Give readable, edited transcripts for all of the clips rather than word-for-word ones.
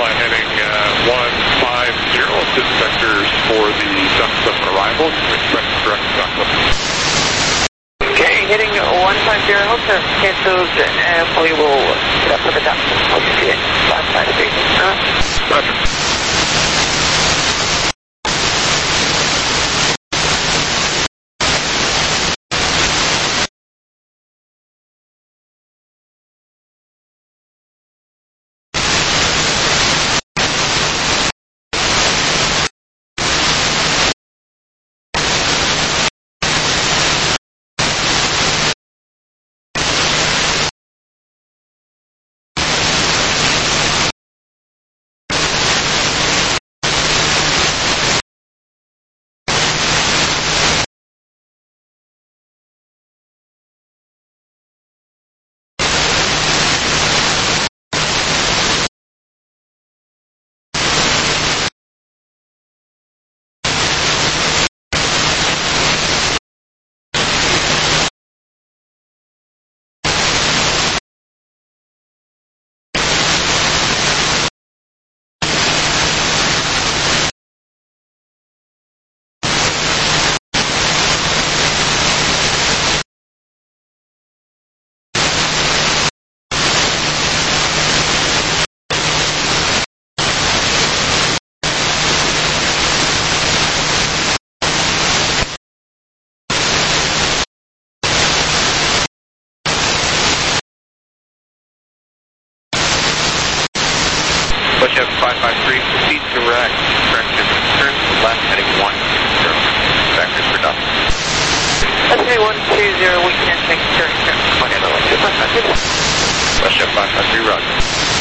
fly heading 150, assist vectors for the Duck 7 arrival. You can expect direct Duck 7. Okay, hitting 150, hope to canceled, and we will get up for the Duck. Hope to see it. Last side of station. Roger. Bushep 553, proceed direct, correction, turn to the left, heading 120, vectors for Duck. Okay, 120, we can take turn, whatever, 125. Bushep 553, roger.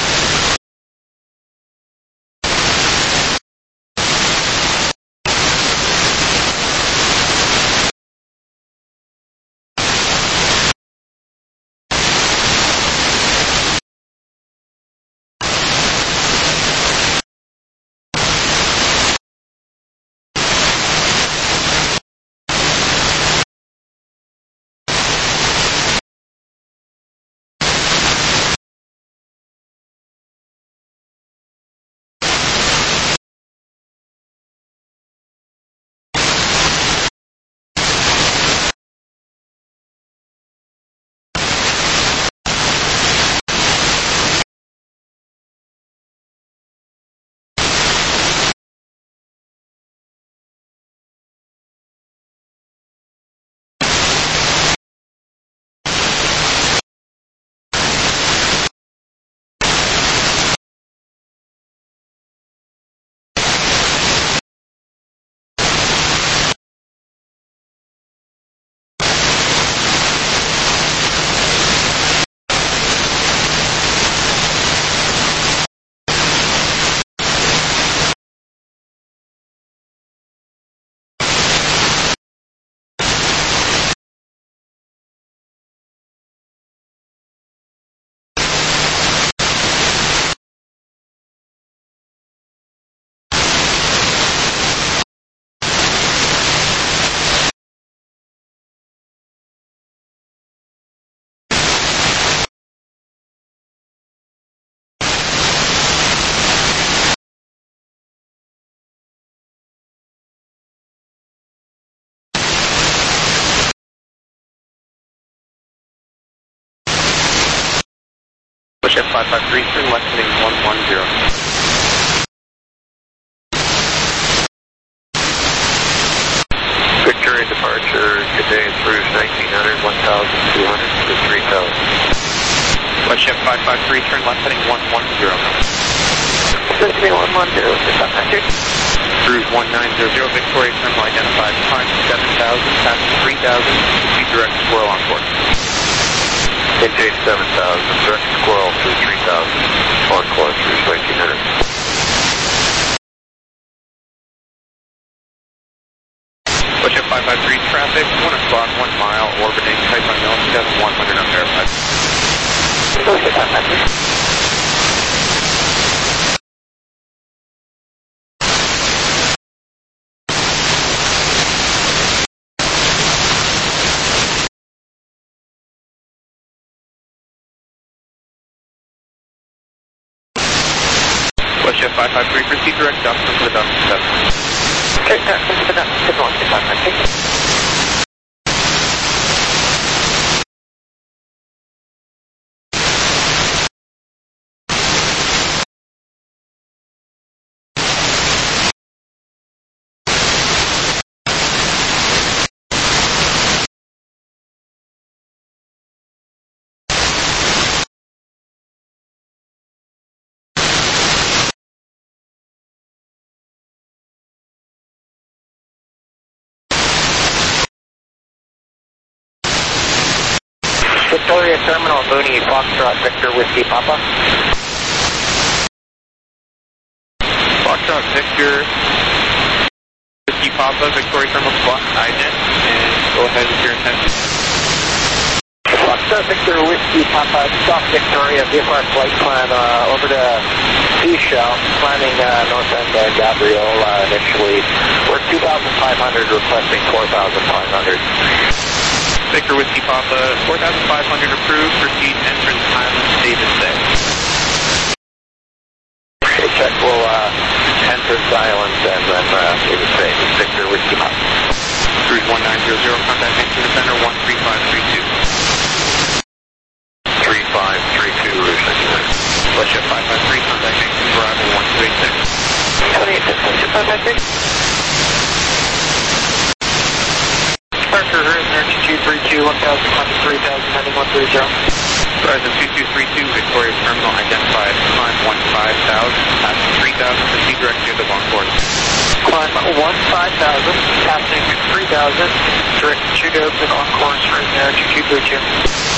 Bushep 553, turn left, heading 110. Victoria departure, good day, through 1900, 1200 to 3000. Bushep 553, turn left, heading 110. Supposed to be 110, just on that. Cruise 1900, Victoria terminal identified, climb 7000, pass 3000, proceed direct Squirrel on course. Intake 7000, direct Squirrel through 3000, on course through 1900. Bushep 553, traffic, 1 o'clock, 1 mile, orbiting, type unknown, 7100 unverified. Bushep 553. Shift 553, proceed direct Duxton for the Duxton 7. Okay, Duxton for the Duxton 125, Victoria Terminal, Mooney, Foxtrot, Victor, Whiskey, Papa. Foxtrot, Victor, Whiskey, Papa, Victoria Terminal, Squawk, IDEN, and go ahead with your intention. Foxtrot, Victor, Whiskey, Papa, stop Victoria, VFR flight plan over to Seashell, planning north end Gabriola initially. We're 2,500, requesting 4,500. Victor Whiskey Papa, 4,500 approved, proceed entrance Highland Davis 6. Okay, check, we'll enter silence and then Davis 6, Victor Whiskey Papa. Cruise 1900, contact into the center 13532. 3532, Rouge 99. West Shift 553, contact into arrival 1286. 28, 6, 556. Parker, Horizon 2232, 1000, 3000, heading 130. Horizon 2232, Victoria Terminal, identified, climb 15,000, passing 3,000, proceed direct to the long course. Climb 15,000, passing 3,000, direct to Dothan on course, Horizon 2232.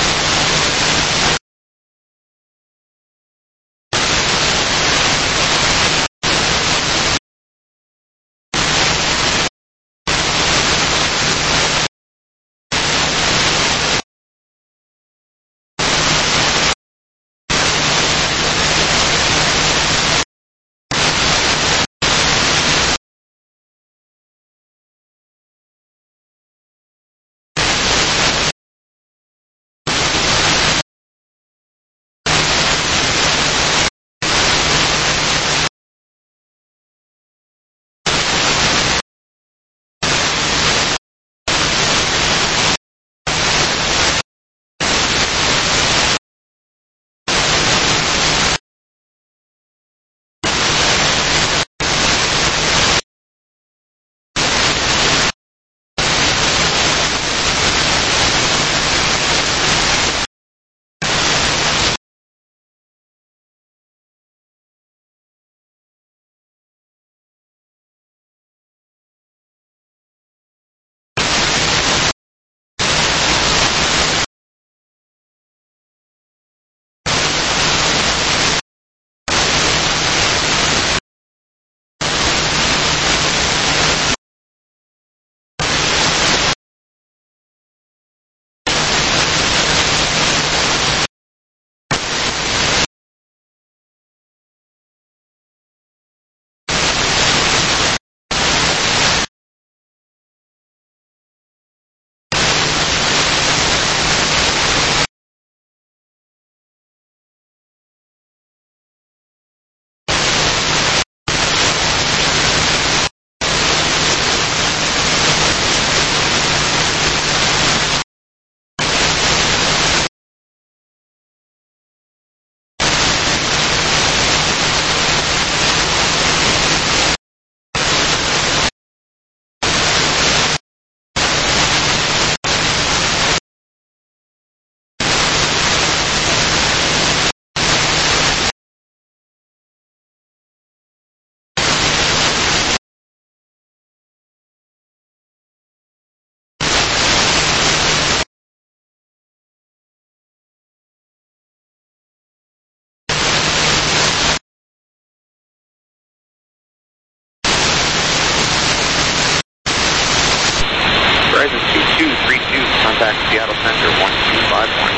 contact Seattle Center 1251.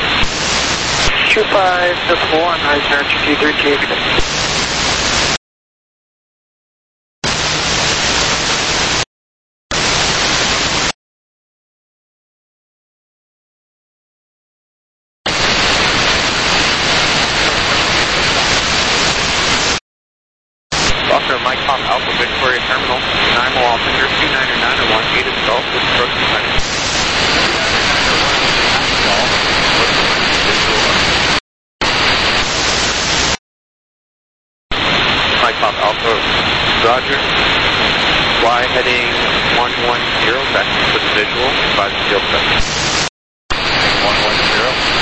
2551, Horizon 2232. Fokker, Mike Pop Alpha, Victoria Terminal, 9 mile altimeter, 29901, 8 is Gulf, with approach descending. Mike Pop Alpha, Roger. Fly heading 110, back to the visual, 5 field set. 110.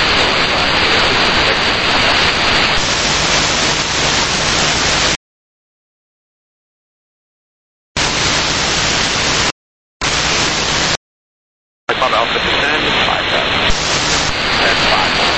Mike Pop Alpha, descend, 5,000. And 5 miles.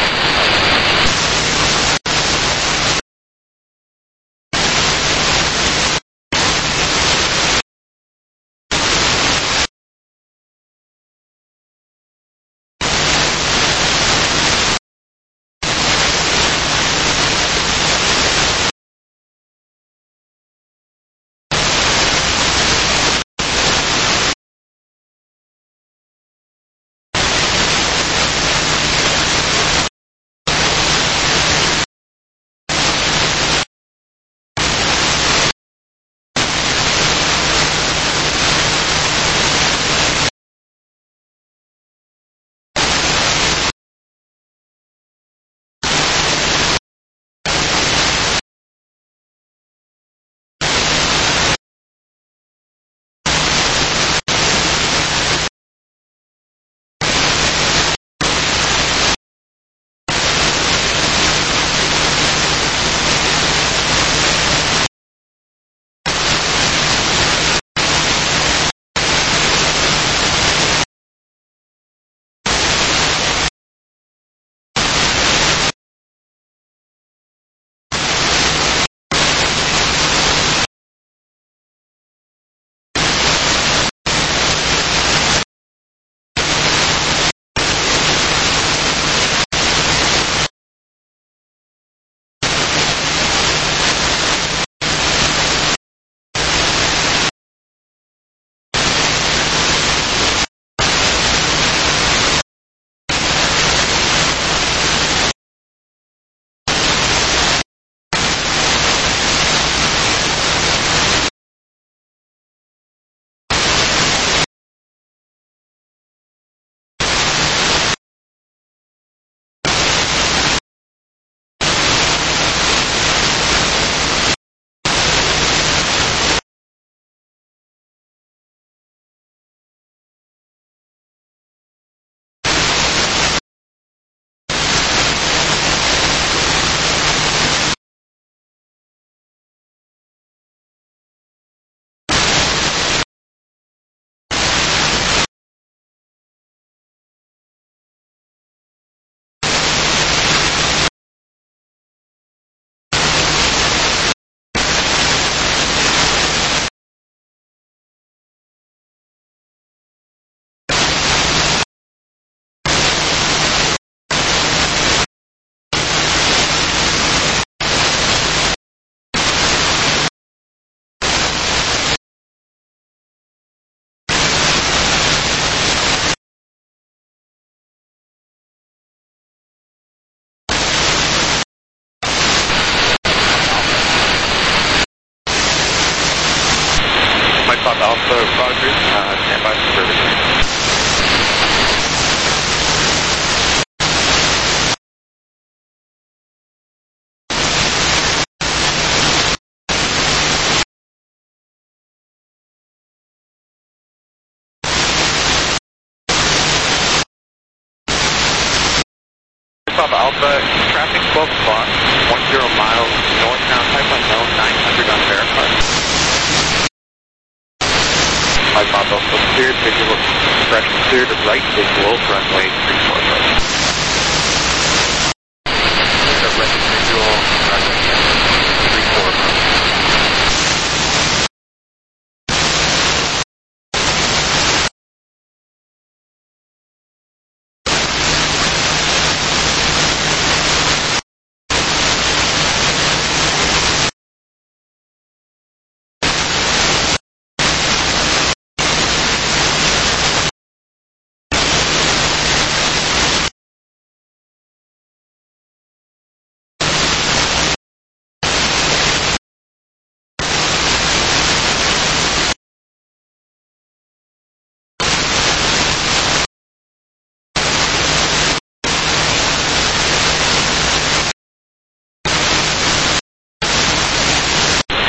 Pop Alpha, Roger, stand by for service. Pop Alpha, traffic 12 o'clock, 10 miles, northbound, type unknown, 900 unverified. Mike Pop Alpha, cleared, visual, expression cleared, right visual, runway 34 approach. Right visual, runway 34 approach.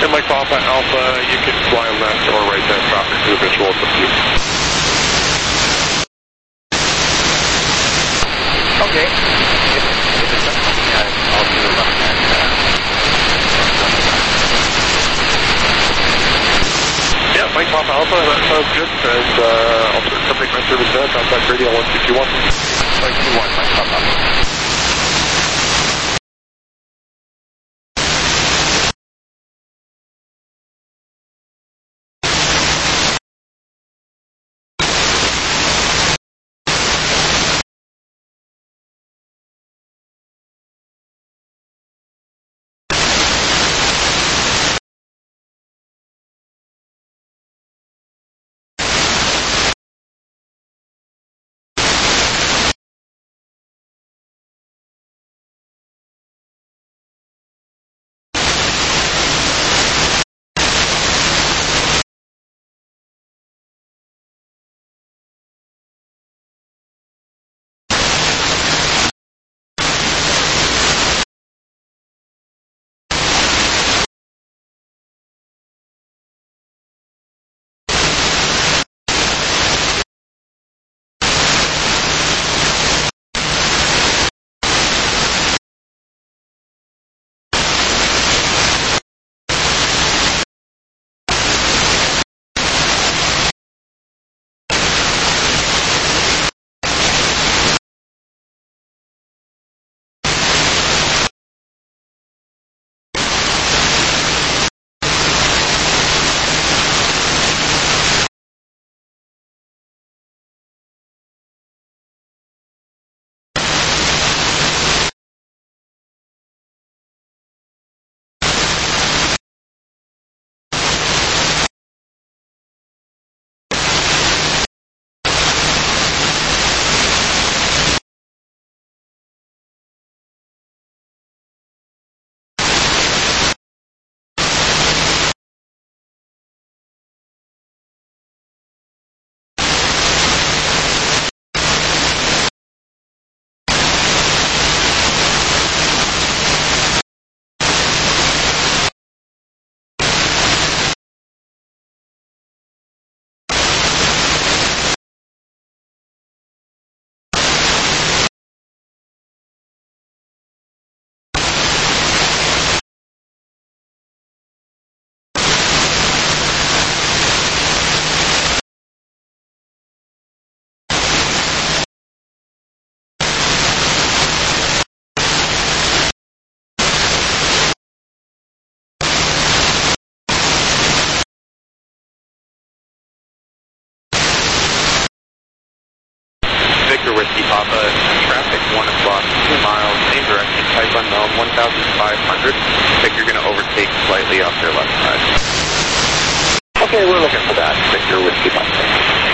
And Mike Papa Alpha, you can fly left or right that traffic to the visual, it's up to you. Okay. If it's up to me, I'll do the left hand. Yeah, Mike Papa Alpha, that sounds good. And I'll start something my service there. Contact radio 161. 521, Mike Papa Alpha. Victor Whiskey Papa, traffic 1 o'clock, 2 miles, same direction, type unknown, 1,500. Victor, you're going to overtake slightly off their left side. Okay, we're looking for that. Victor Whiskey Papa.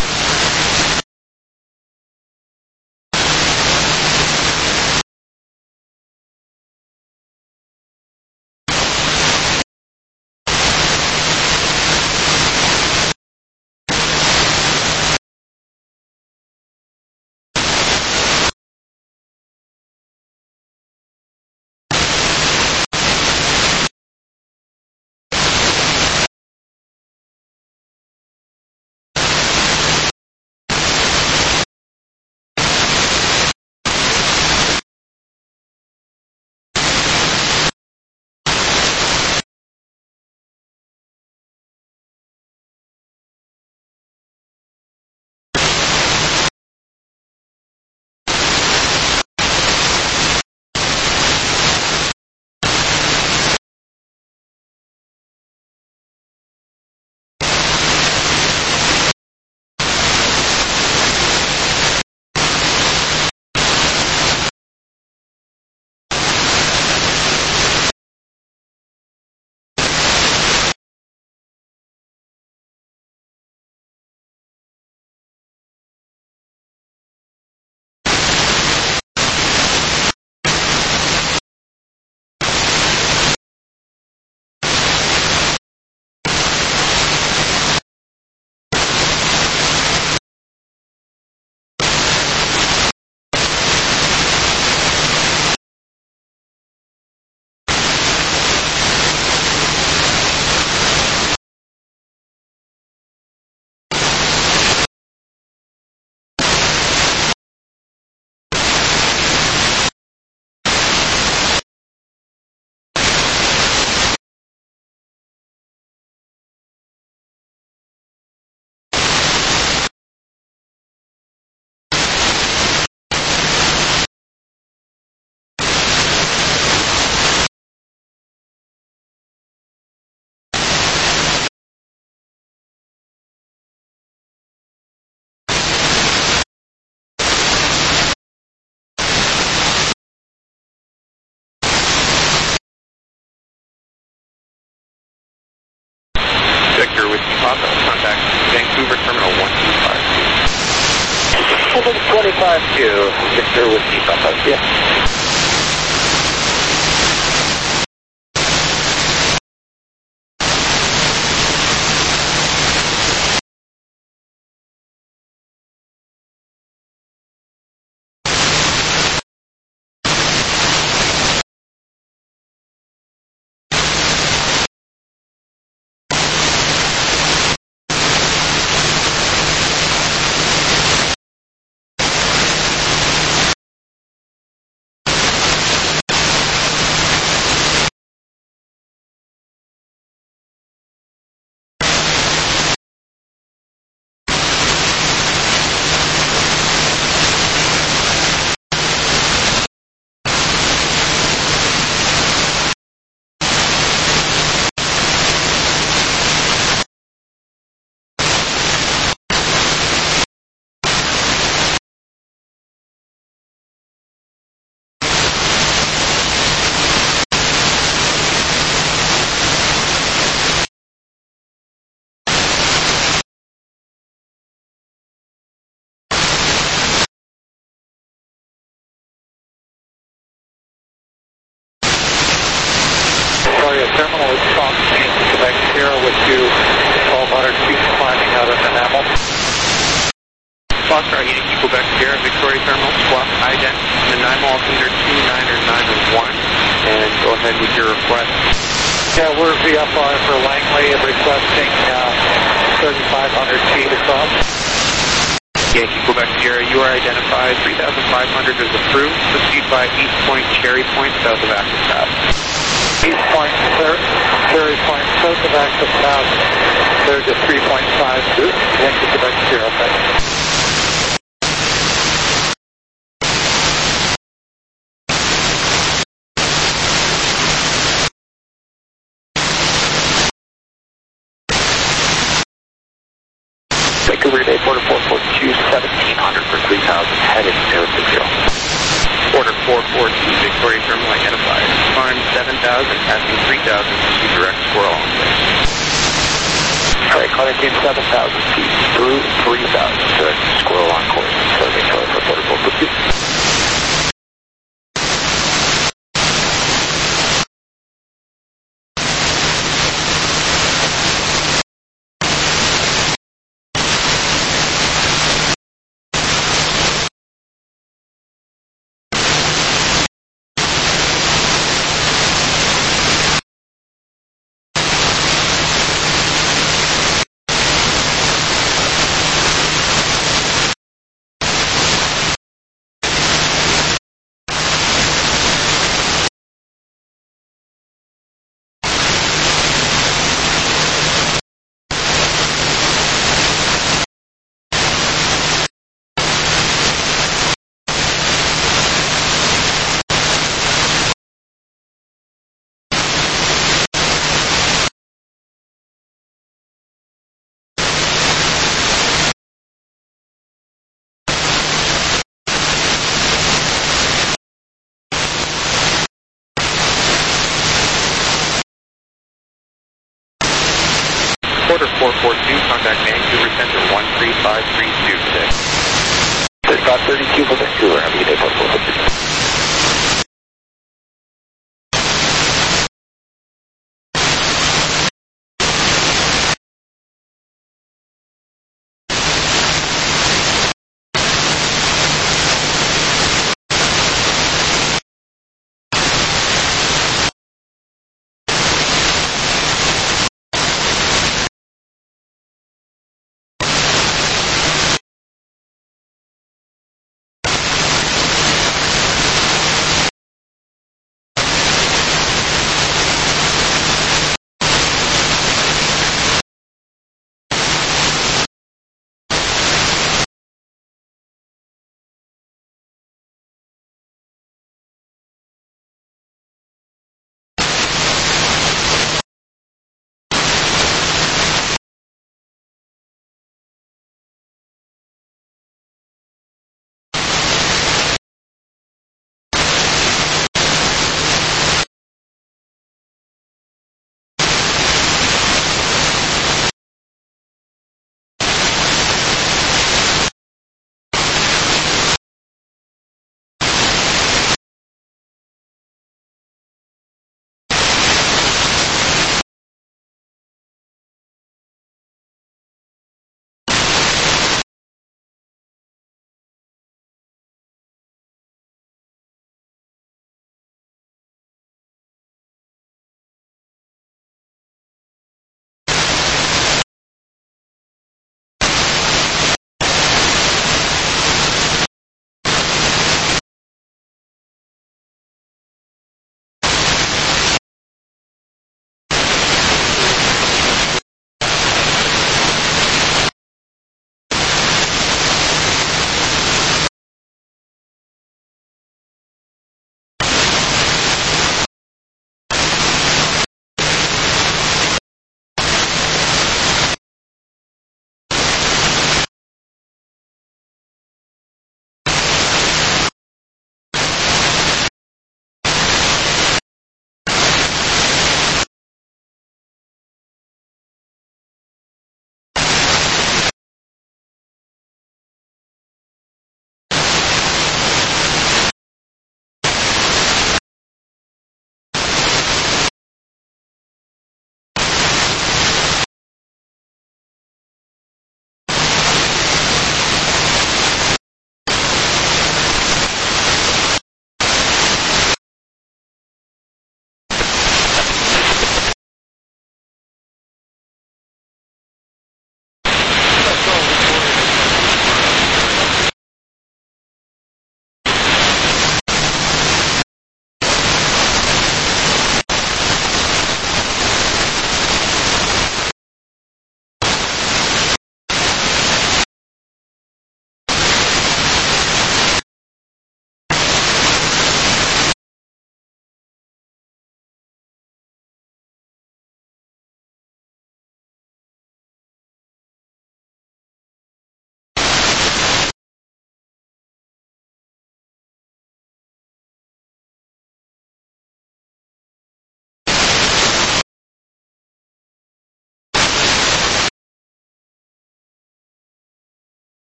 Papa, contact Vancouver Terminal 125. 725-2, Victor Whiskey Papa, yeah. Terminal is Fox Main, Quebec Sierra with you, 1,200 feet climbing out of Nanaimo. Foxtrot Yankee, Quebec Sierra, Victoria Terminal, squawk ident, Nanaimo, altimeter 29901, and go ahead with your request. Yeah, we're VFR for Langley requesting 3,500 feet across. Yankee, Quebec Sierra, you are identified, 3,500 is approved, proceed by East Point, Cherry Point, south of Active Path. East Point, Cherry Point, south of Active Path, there's a 3.5, Yankee, Quebec Sierra, thanks. Vancouver Day, Porter 442, 1,700 for 3,000, headed 060. Order 442, Victoria Terminal identified. Climb 7,000, passing 3,000, pursue direct squirrel on course. Alright, climbing team 7,000 feet through 3,000, direct squirrel on course. So Victoria for Porter 442. Order 442, contact Vancouver Center 13532 today. There's about 32 for Vancouver, have a good day, Porter 442.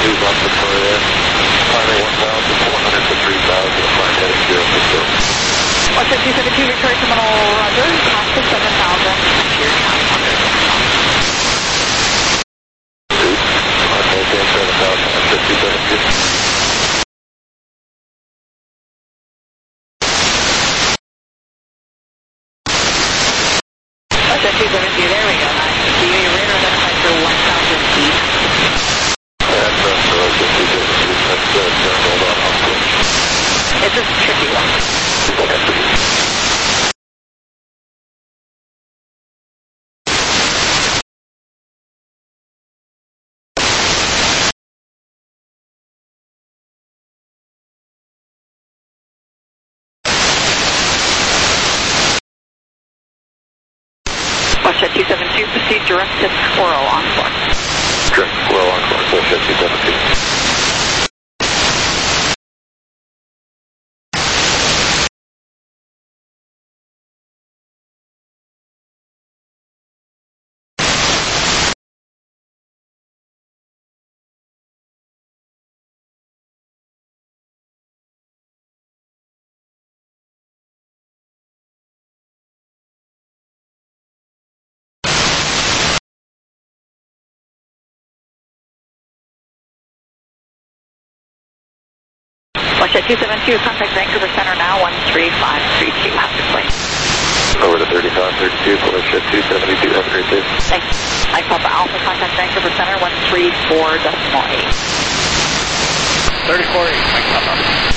2, Bob Victoria. Climbing 1,400 to 3,000, climb heading 060. Watch at 272 Victoria Terminal, roger, past the 7,000, your time, Maintain 7,000 at 272. Watch at 272, there we go, nice. See you, your radar identified for 1,000 feet. That's hold on, I'll switch. It's a tricky one. Watch at 272, proceed direct to Squirrel on course. Direct Squirrel on course, watch at 272. Watch at 272, contact Vancouver Center now, 13532, have to play. Over to 3532, push at 272, have a great day. Thanks. Mike Papa Alpha, contact Vancouver Center, 134.8. 34.8, Mike Papa.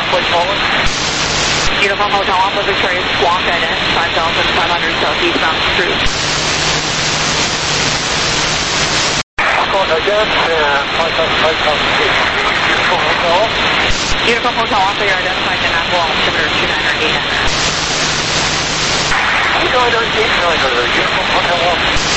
Airplane Poland. Uniform Hotel Alpha Victoria Squawk ident 5,500 southeastbound cruise. Squawk ident 5,500 feet. Uniform Hotel. Uniform Hotel Alpha, you're identified in Apple altimeter 29 or 89. No, I don't see Uniform Hotel Alpha.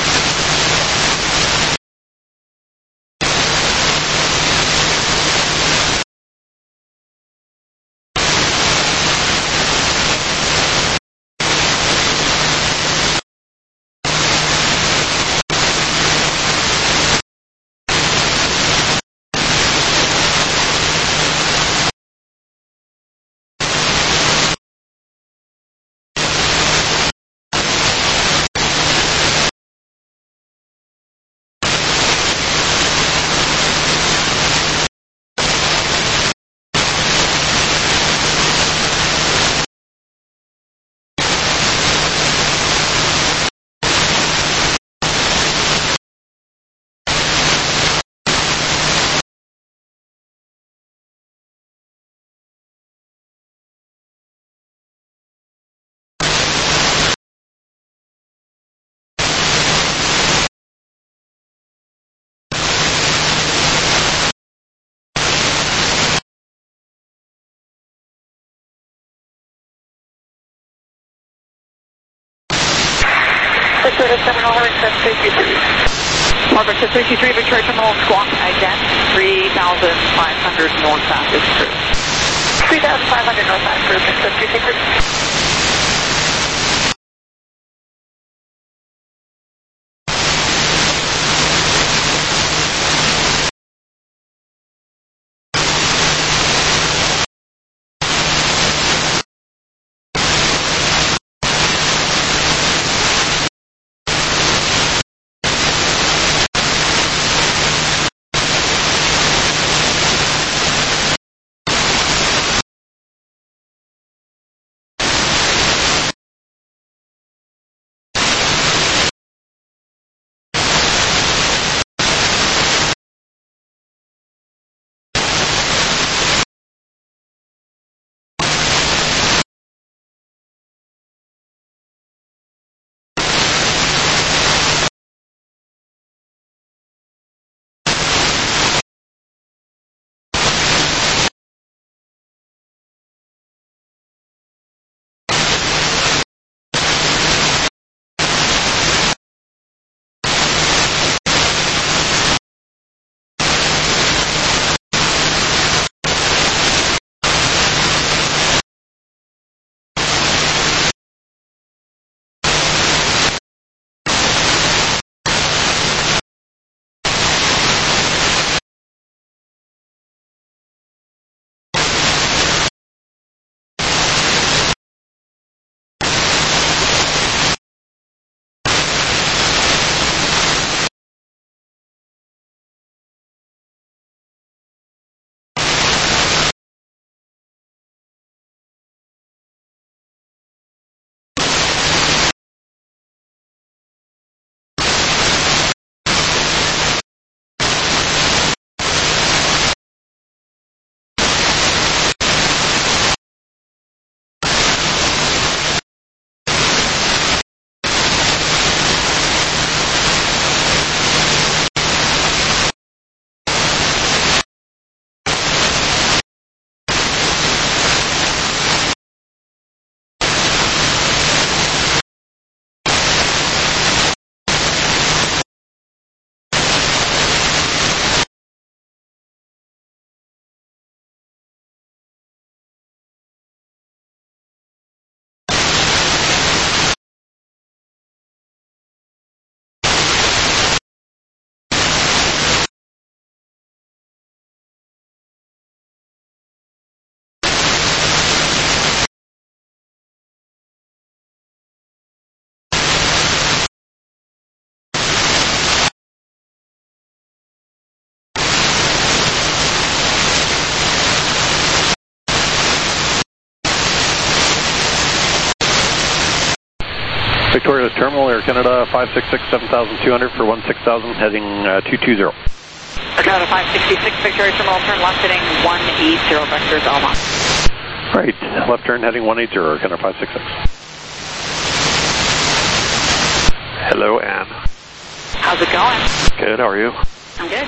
Victoria Terminal, Harrington, 323. Harvard 323, Victoria Terminal Squawk ident 3,500 north fastest cruise. 3,500 north fast cruise, 323. Victoria Terminal, Air Canada 566 7200 for 16,000 heading 220. Dakota 566, Victoria Terminal, turn left heading 180, vectors Alma. Right, left turn heading 180, Canada 566. Hello, Ann. How's it going? Good, how are you? I'm good.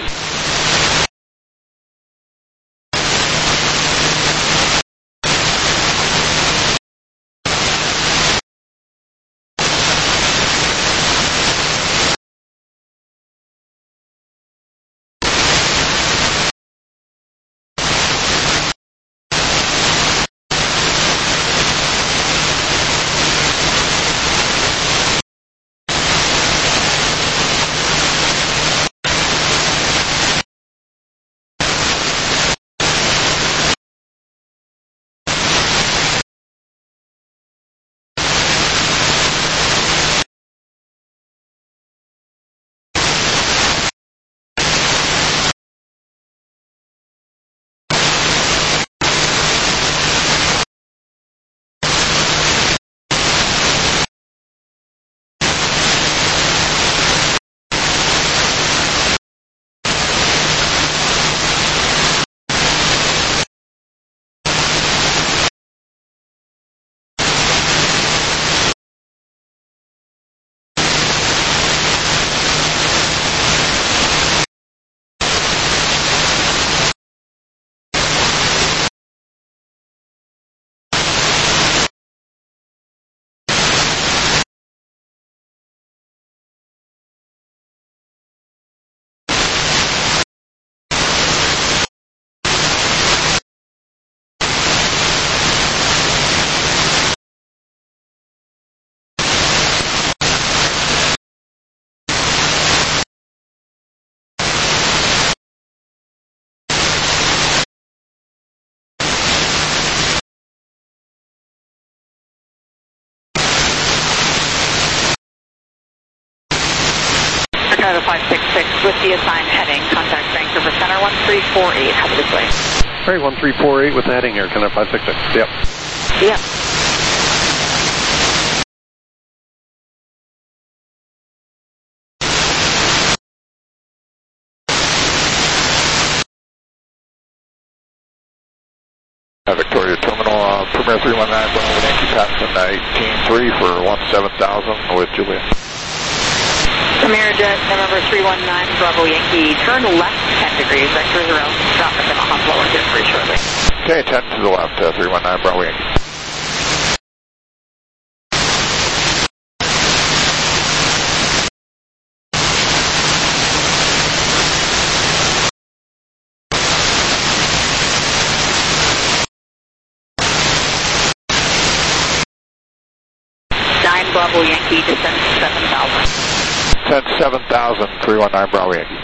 Dakota 566 with the assigned heading. Contact Vancouver Center 1348. Have a good day. Right, 1348 with the heading here, Canada 566. Yep. Yep. Victoria Terminal, Premier 319, Bravo Yankee, passing 18-3 for 17,000 with Julia. Premier Jet, November 319, Bravo Yankee, turn left 10 degrees, vectors around, traffic and I'll hump lower here pretty shortly. Okay, 10 to the left, 319, Bravo Yankee. Bravo Yankee, descend 7,000. Descend 7,000, 319 Bravo Yankee.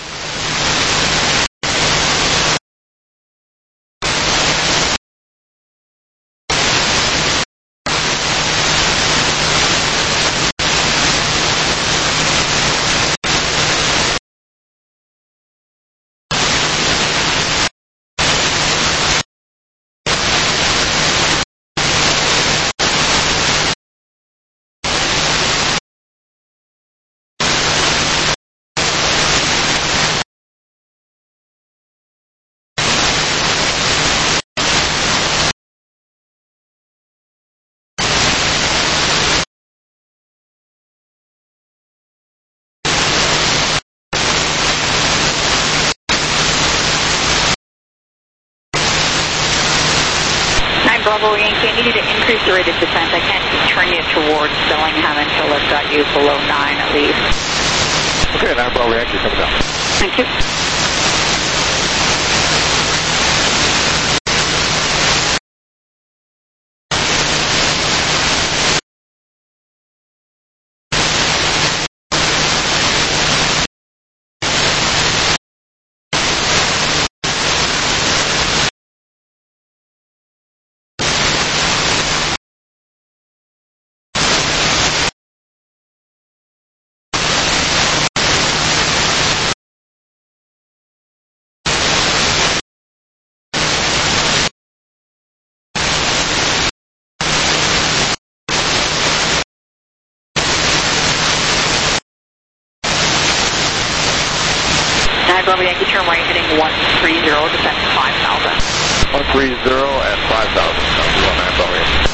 Bravo Yankee, I need you to increase the rate of descent. I can't turn you towards Bellingham until I've got you below 9 at least. Okay, 9 Bravo Yankee coming down. Thank you. Bravo Yankee, turn and 5,000. Zero 9 Bravo Yankee.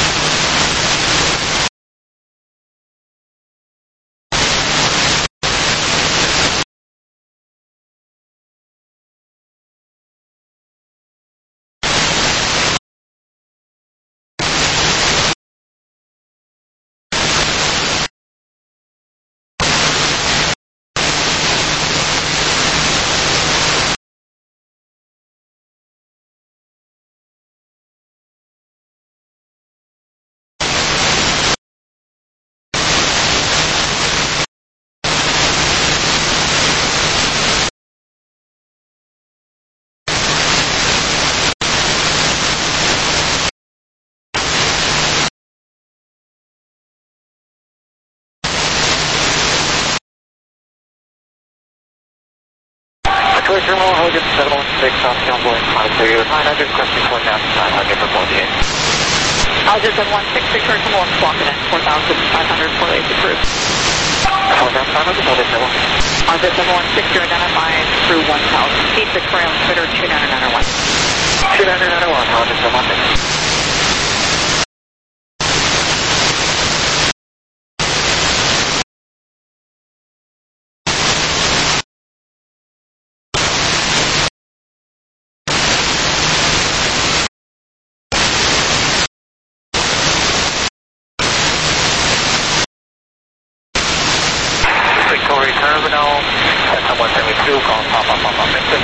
Victoria Terminal, hold it 716, South Cowboy, 530, 900, question 4,900 for 48. I'll just have 16, Victoria Terminal, clock it in, 4,500, 48 approved. 4,500, hold it 716. I'll just have 16, you're identified through 1,000 feet, Victoria on Twitter, 2991. 2991, hold it 716. Victoria Terminal, Cessna 172, call Papa Victor.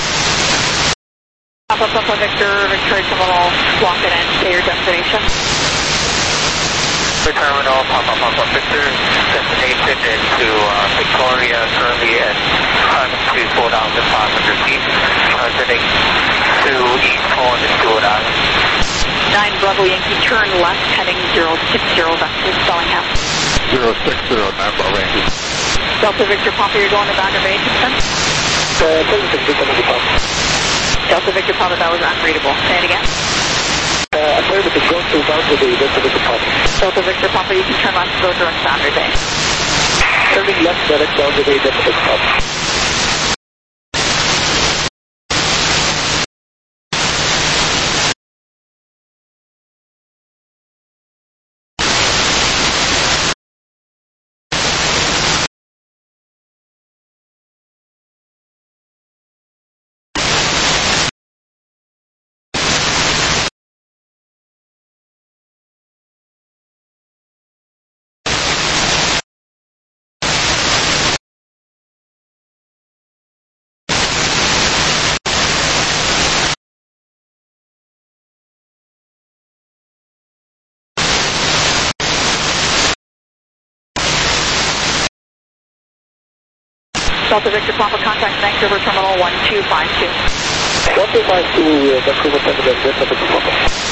Papa Victor, Victoria Terminal, clock it in, say your destination. Victoria Terminal, Papa Victor, destination into Victoria, currently at altitude 4,500 feet, transiting to East Horn and Stewart Island. 9 Bravo Yankee, turn left, heading 060, vector, Bellingham. 060, 9 Bravo Yankee. Delta Victor Papa, you're going to Bagger Bay, Houston? Delta Victor Papa, that was unreadable. Say it again. I'm sorry, but it's going to Bagger Bay, Delta Victor Papa. Delta Victor Papa, you can turn left to go direct Bagger Bay. Turning left, direct Bagger Bay, Delta Victor Papa. Delta Victor Papa, contact Vancouver Terminal 1252. 1252, Vancouver Terminal, Delta Victor Papa.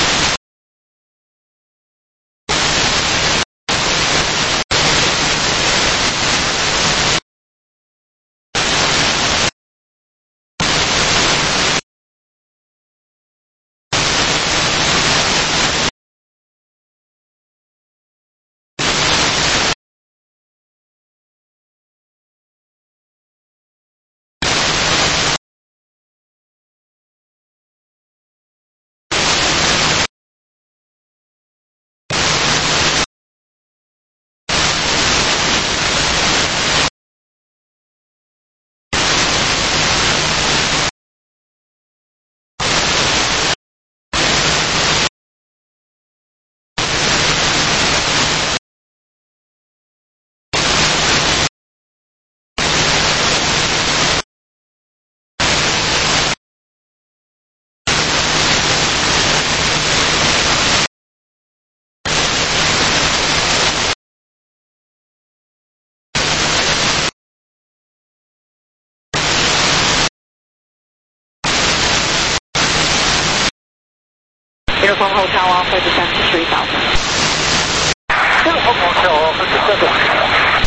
Uniform Hotel Alpha, descent to 3,000. Uniform Hotel Alpha, descent to 3,000.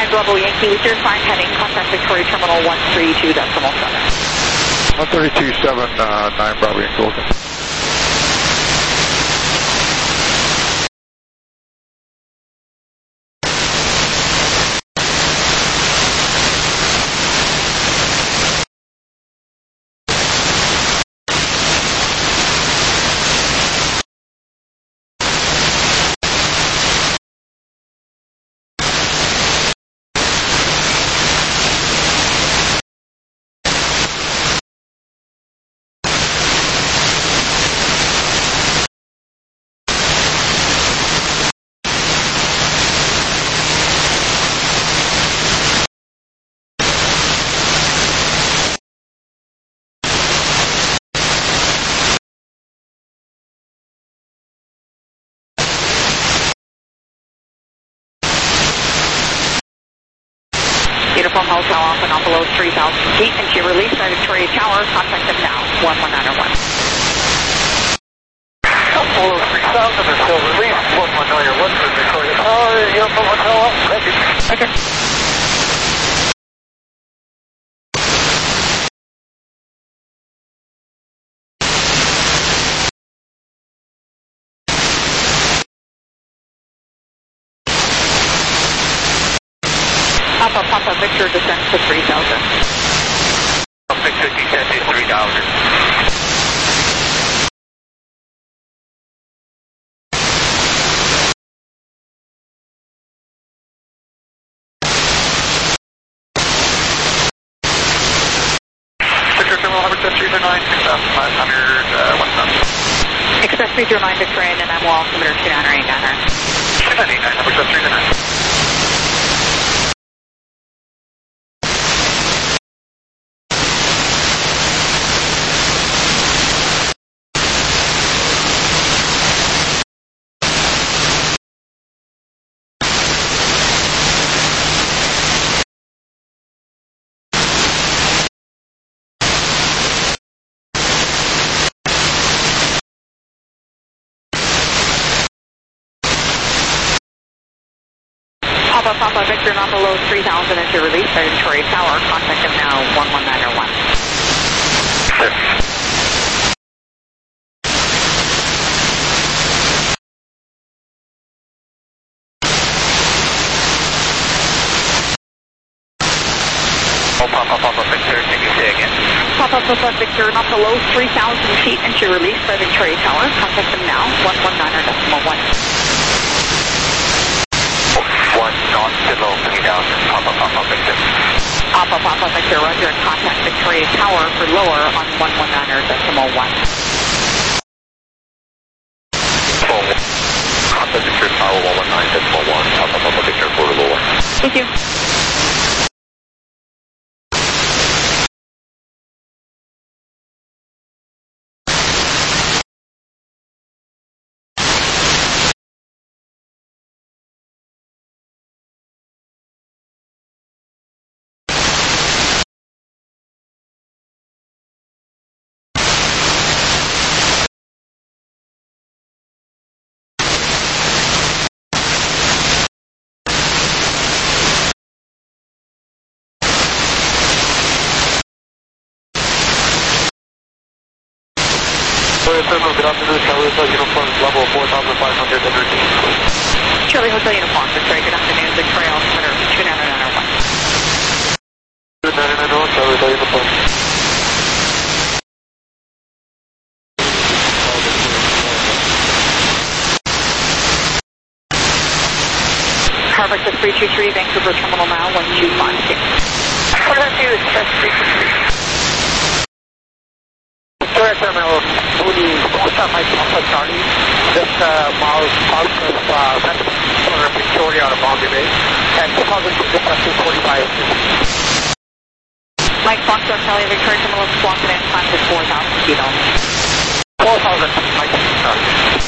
Bravo Yankee, with your assigned heading, contact Victoria Terminal 132.7. 132.7, 9 Bravo Yankee. Looking. Uniform Hotel off and off below 3,000 feet. And your release by Victoria Tower. Contact them now. 11901. Below 3,000 is still released. 11901 for Victoria Tower. Uniform Hotel off. Thank you. Okay. Papa Victor descends to 3,000. Victor descends to 3,000. Victor Terminal Habitat 309, 6,500, 1,000. Express 309 Victoria, and I'm wall altimeter 2989. 2989, Habitat 309. Papa Victor, not below 3,000 as your release by Victoria Tower. Contact them now, 11901. Papa Victor, can you say again? Papa Victor, not below 3,000 feet as your release by Victoria Tower. Contact them now, 119.1. 1 knot below 3,000, Papa Victor. Papa Victor, roger, and contact Victoria Tower for lower on 119.1. Contact Victor Tower 119.1, Papa Victor for lower. Thank you. Good afternoon, Charlie Hotel Uniform, level 4,500 and routine. Charlie Hotel Uniform, Victoria, good afternoon, Victoria, altimeter 2991. 2991, Charlie Hotel Uniform. Harvard 323, Vancouver Terminal now, 1252. What did I do? It's 323. Victoria Terminal, what's up, Mike? Charlie. Just miles south of Victoria out of Bombay Bay. And 2,000 feet, that's 245. Mike Foxtrot, Charlie, Victoria Terminal, blocking in, time for 4,000 feet only. 4,000 feet, Mike. Charlie.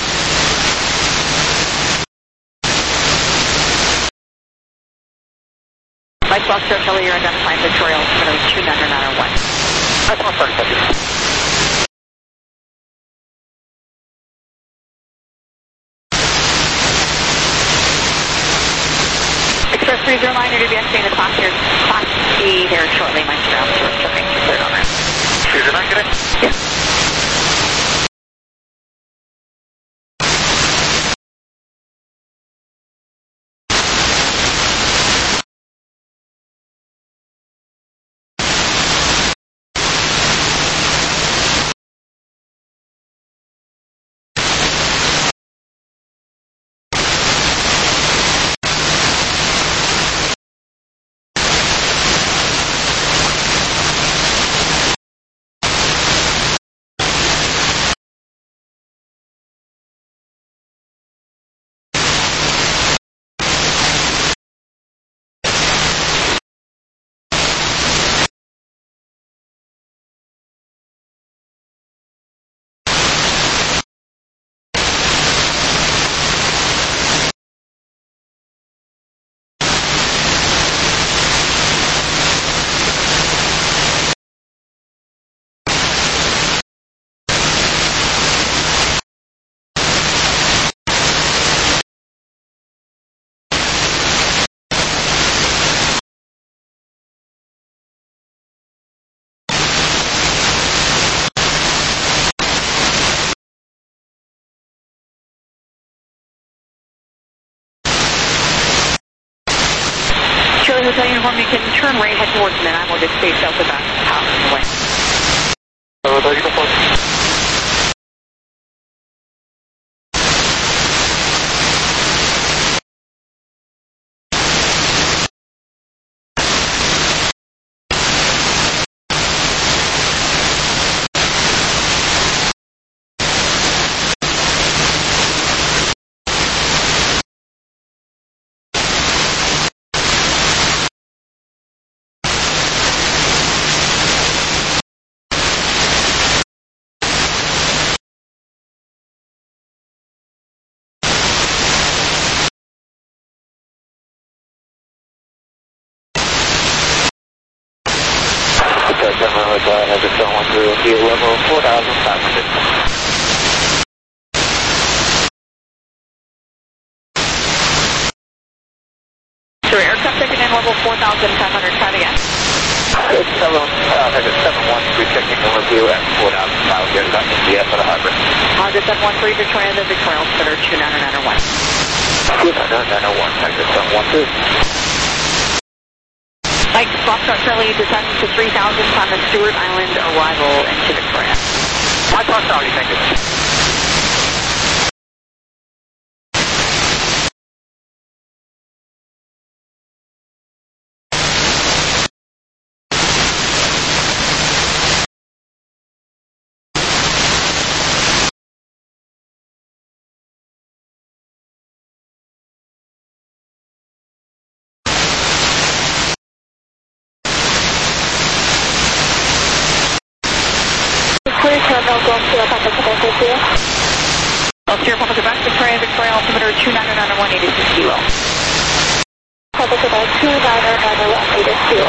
Mike Foxtrot, Charlie, you're identifying Victoria, altimeter 2991. That's 130. Express Cruiser liner to be exiting the Class C there shortly. My ground source turning cleared on that. Cruiser 9, good day? Yes. Charlie Hotel Uniform, you can turn right, head towards Minot. We'll just stay south of that house on the way. Hotel Uniform. Has it going through field level 4,500. Sorry, aircraft checking in level 4,500. Try it again. It's 713 checking in with you at 4,500. Got NGS at a harbor. Honda 713 Victoria, the Victoria Altimeter 29901. 29901, Texas 713. Mike, Foxtrot Charlie, descend to 3,000 on the Stewart Island arrival into Victoria. My thoughts already, thank you. Altimeter Papa Quebec, Victoria, Victoria Altimeter 29901, 86 kilo. Papa Quebec 29901, 86 kilo.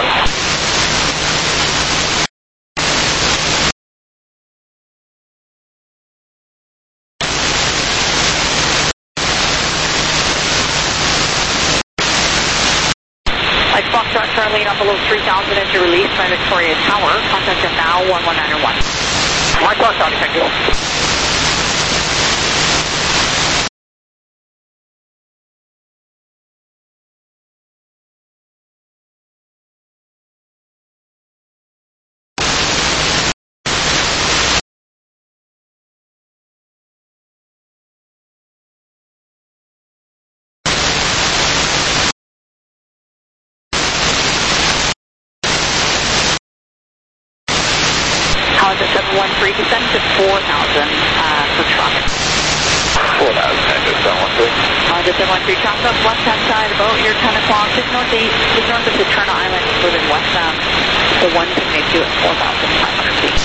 Like Foxtrot Charlie, up below 3,000 into release by Victoria Tower. Contact them now, 11901. My thoughts already, thank you. Honda 713, descend to 4,000 for traffic. 4,000, Texas 713. Honda 713, traffic up left-hand side, about your 10 o'clock, just northeast, just north of Saturna Island, moving westbound. The one can make you at 4,500 feet.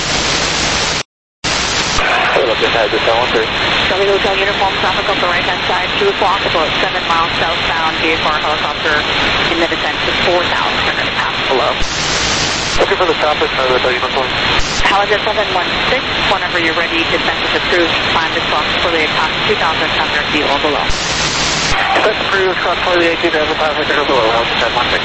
Looking at the 713. Charlie Hotel Uniform, traffic up the right-hand side, 2 o'clock, about 7 miles southbound, VFR helicopter in the descent to 4,000, we're going to pass below. Looking for the Southwest Hotel Uniform. Helijet 716, whenever you're ready, descent is approved, plan to cross for the account 2,500 feet or below. Descent approved, cross for the 18,500 or below, Helijet Monday.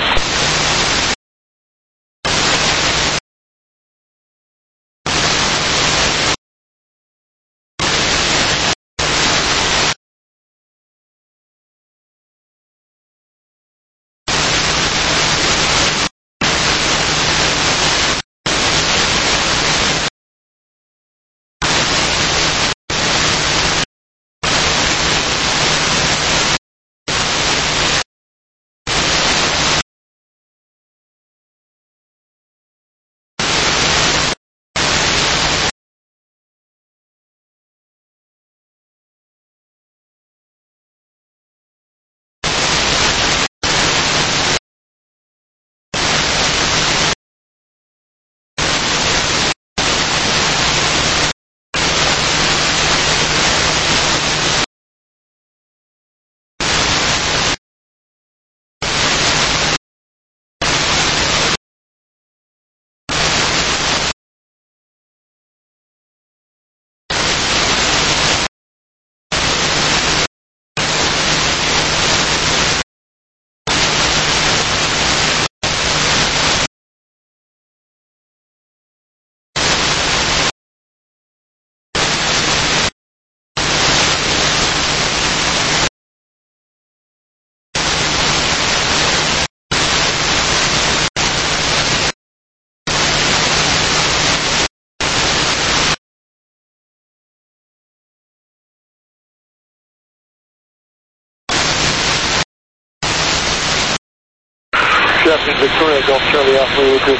Captain Victoria, Golf Charlie Alpha Lima, 6.5.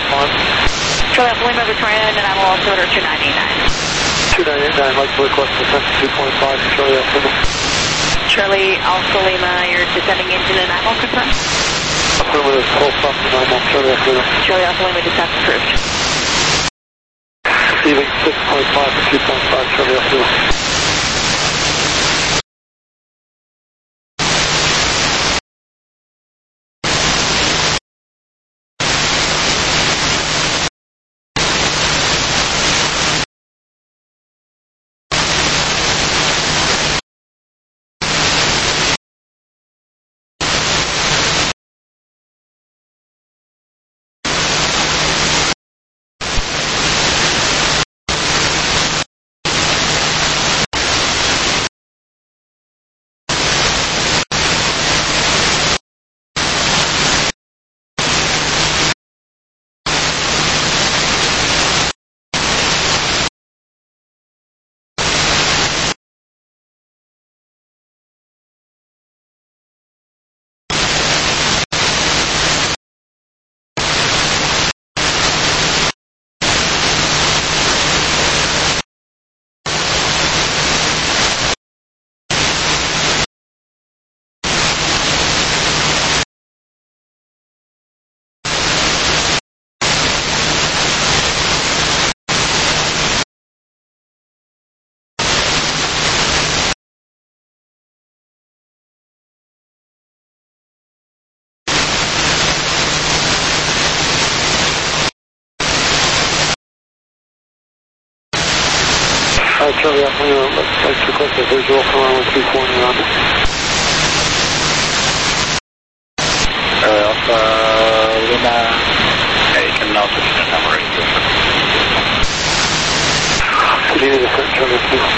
Charlie Alpha Lima, Victoria, and then I'm also order 299. 299, I'd like to request descent to 2.5 for Charlie Alpha Lima. Charlie Alpha Lima, you're descending engine and I'm all confirmed. Affirmative, full stop to 9 Charlie Alpha Lima. Charlie Alpha Lima, descent approved. Receiving 6.5 for 2.5 Charlie Alpha Lima. Charlie Alpha Lima, let's request a visual from runway 24 and around. Charlie Alpha Lima. Yeah, you can now switch to number 8. Continue to descent, Charlie Alpha Lima.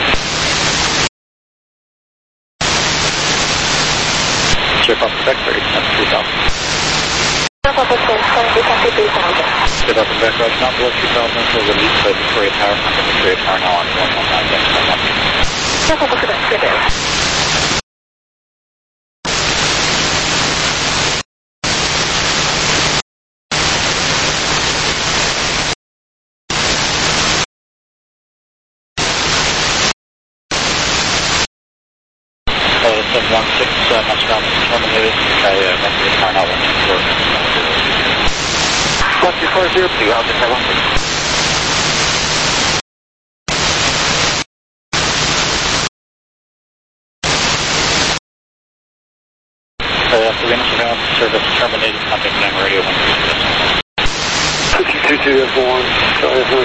Chip up the vector, that's 3000. Chip up the vector, 3000. Chip up the vector, not below 2000, so release the Victoria Tower, the Victoria Tower now on 119. Chip up the vector. Seven 16, much down terminated. Victoria Tower now 124. 1240, I'll just have 1. Service terminated, contact name radio 1. 5222 F1, sorry, F1.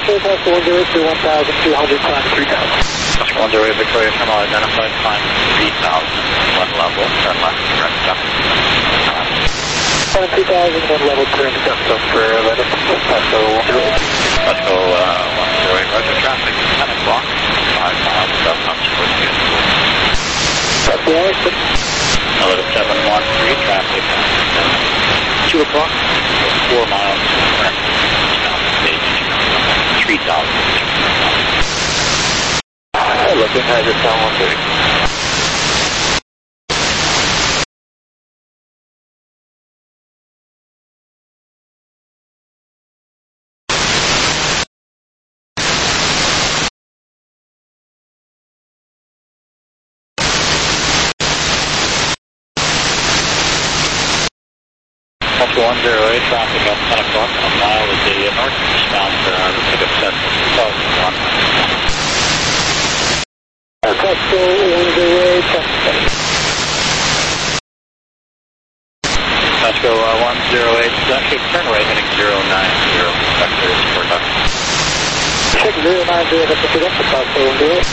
Okay, that's 108 to 1,200, climb 3,000. 108 Victoria Terminal identified, climb 3,000, one level, turn left, direct duck. 2,000, one level, turn duck for Atlantic. Let's go 108. Let's go 108, roger, traffic, 10 o'clock, 5 miles, south on Scotia. That's the Alex. Another 713, traffic, 2 o'clock, 4 miles, turn south stage, 3,000. Looking at your sound 130. That's 108, traffic at 10 o'clock and a mile to the northeastbound pickup set 2001. Let's go 108. Let's go 108, actually turn right heading 090, vectors for duck. Check 090, that's the pickup, that's 108.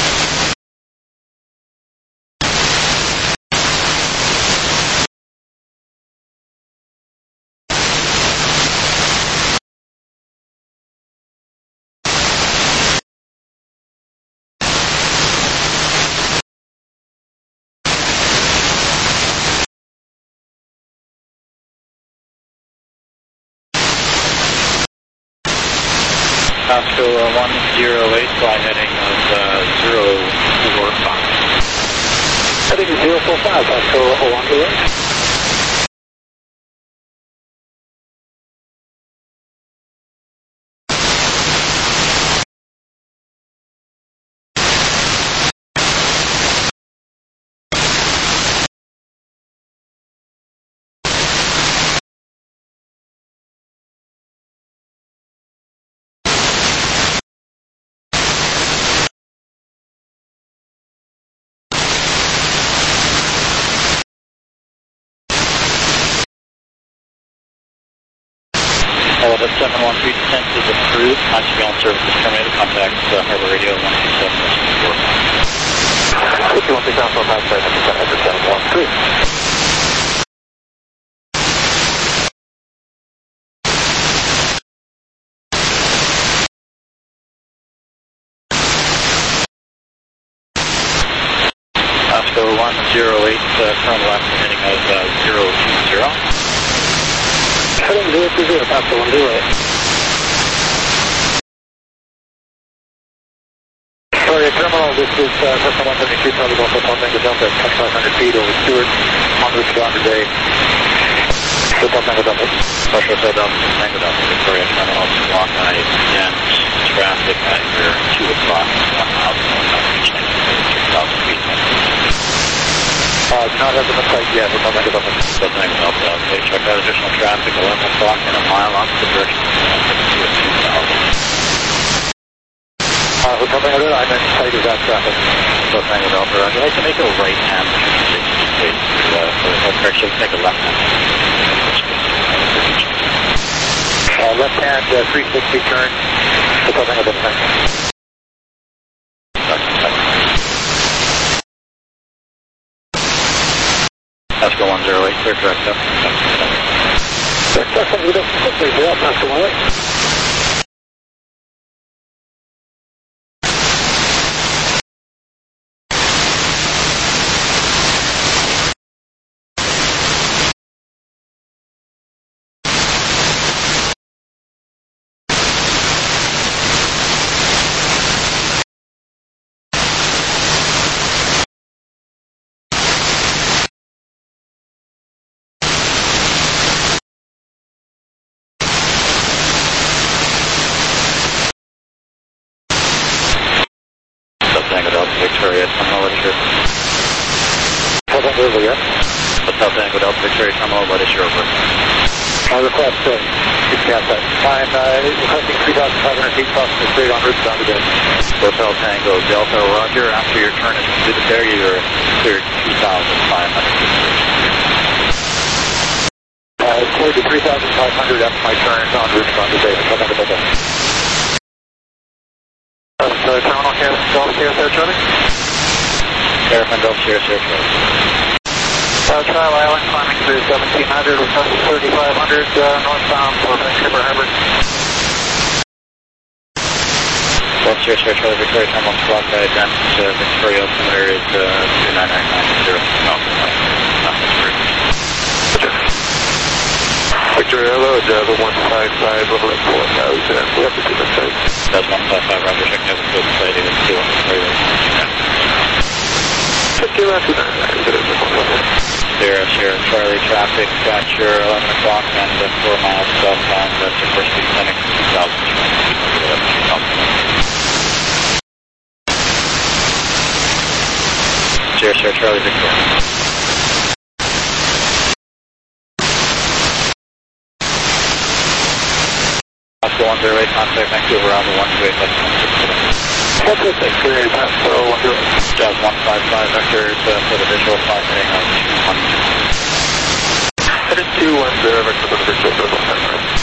Costco 108, fly heading of 045. Heading 045, Costco 108. The 713 descent is approved. Oxygen service is terminated. Contact Harbor Radio 127. 51 to South 713. Costco 108, turn left heading of 020. Heading 020, Costco 108. Sorry, terminal, this is Cessna 132, probably going for Tango Delta, 2,500 feet over Stewart, on route to Dr. Day. Hotel Tango Delta. Special Hotel Delta, Tango Delta, Victoria Terminal, block I, dense traffic at your 2 o'clock, 1 mile, reaching 6,000 feet. Not at the site yet, Hotel Tango Delta. Hotel Tango Delta, okay, check out additional traffic, 11 o'clock and a mile opposite direction, 2,000. Hotel Tango Delta, I'm in sight of that traffic. Hotel Tango Delta, I'd like to make a right hand, actually make a left hand. Left hand, 360 turn, Hotel Tango Delta. Costco 108, clear direct up. Costco 108. Tango Delta, Victoria Terminal, what is your... Hotel Tango, yeah? Hotel Tango Delta, Victoria Terminal, what is your over? Request, I'm requesting 3,500 feet, crossing the street en route to Dr. Day. Hotel Tango Delta, roger. After your turn is completed there, you're cleared 2,500 feet. Cleared to 3,500 after my turn en route to Dr. Day. Charlie Terminal, Golf Sierra Charlie. Airplane Golf Sierra Charlie. Trial Island, climbing through 1700 with 3500 northbound for Vancouver Harbor. Golf Sierra Charlie, Victoria Terminal, squawk guidance, Victoria altimeter is 29990. Victoria, hello, Java 155, level at 4000, we have to do the site. That's 155, roger, check out the field site, it is 2 Sierra Charlie traffic at your 11 o'clock and 4 miles southbound, that's your first speed clinic, 2000. Sierra Charlie Victoria. Oscar 108, contact Vancouver on the 128, that's 160. That's it, thanks for your time, so 128. Jazz 155 vectors for the visual 5 heading on 210. Headed 210, vector for the visual 5.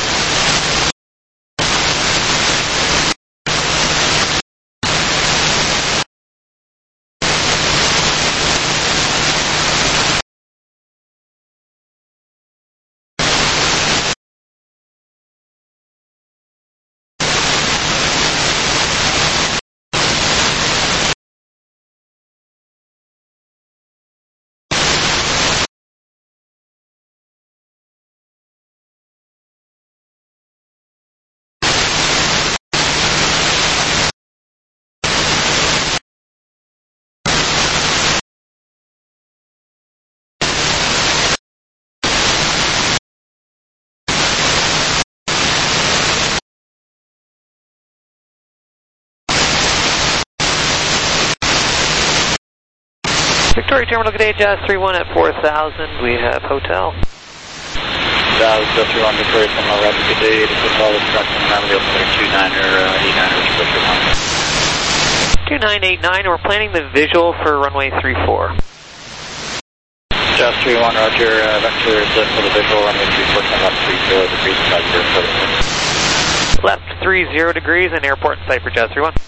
Victoria Terminal, good day, Jazz 31 at 4000, we have hotel. Jazz 31 Victoria Terminal, rapid good day, this is all the trucks and family altimeter 2989, we're planning the visual for runway 34. Jazz 31, roger, vectors for the visual, runway 34, come up 30 degrees, left 30 degrees and airport site for Jazz 31.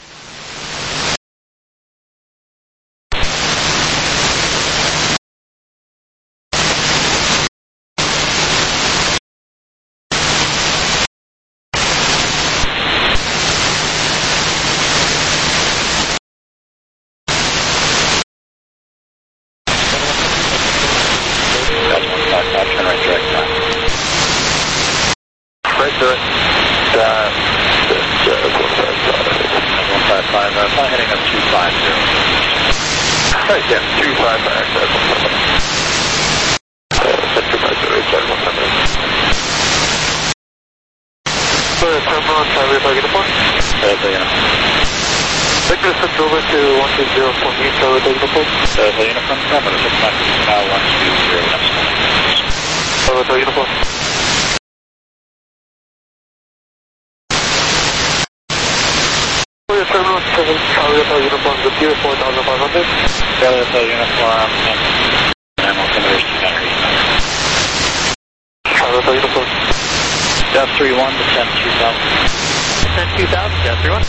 Jazz 31, descend 2000. Descend 2000, Jazz 31.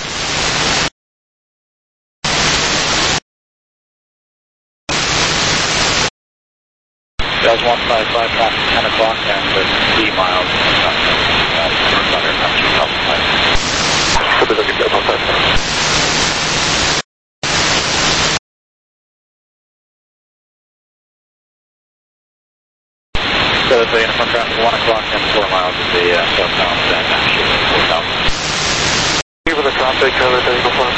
Jazz 155, traffic 10 o'clock and 3 miles. Should be looking at 155. So it's the uniform traffic 1 o'clock and 4 miles of the southbound and actually 4,000. Give the traffic, cover the uniform.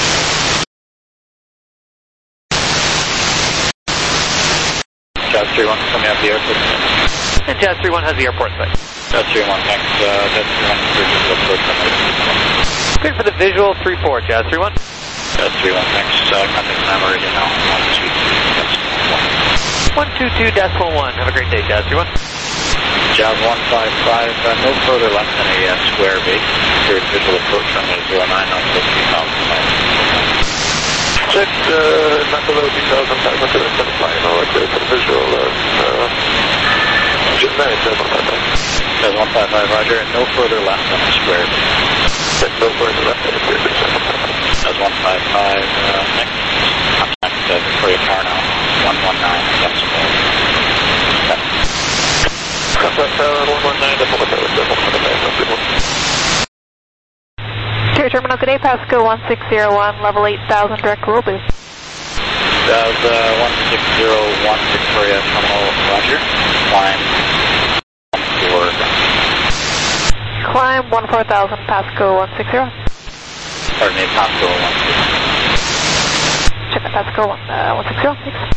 Jazz 31 coming out the airport. And Jazz 31 has the airport site. Jazz 31, thanks. Jazz 31, good for the visual 34, Jazz 31. Jazz 31, thanks. Contact number again now. 122.1. Have a great day, Jazz 31. Jazz 155, no further left than a square base. Your visual approach runway 09 on 3,000. Check not below 2,500 and final at the visual Jim 9, Jazz 155, roger, no further left than a square base. Check no further left than a square base. Jazz 155, next contact Victoria Tower now, 119 decimal. Contact Tower 119 decimal. Victoria Terminal, good day, Pasco 1601, level 8000, direct roll boost. Jazz 1601 Victoria Terminal, roger. Climb 14. Climb 14,000, Pasco 160. Pardon me, Pasco 160. Check that, Pasco 160, thanks.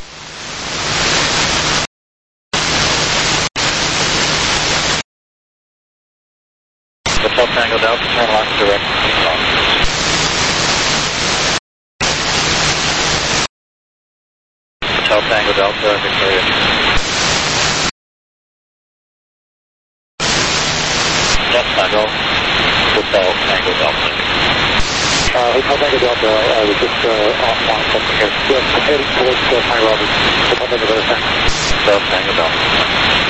Hotel Tango Delta, turn left direct. Hotel Tango Delta, Victoria. Yes, Tango. Hotel Tango Delta. Hotel Tango Delta, I was just offline something here. Yes, heading towards Pine Roberts. Hotel Tango Delta. Hotel Tango Delta.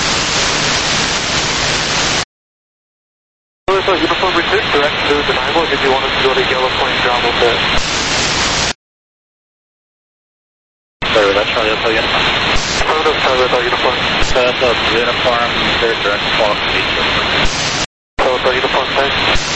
So uniform recruit direct to the 9-1 if you wanted to go to Yellow Point Bravo Bit. Sorry, that's Charlie Hotel Uniform. Charlie Hotel Uniform. Hotel Uniform, third direct qualification. Hotel Uniform, thanks.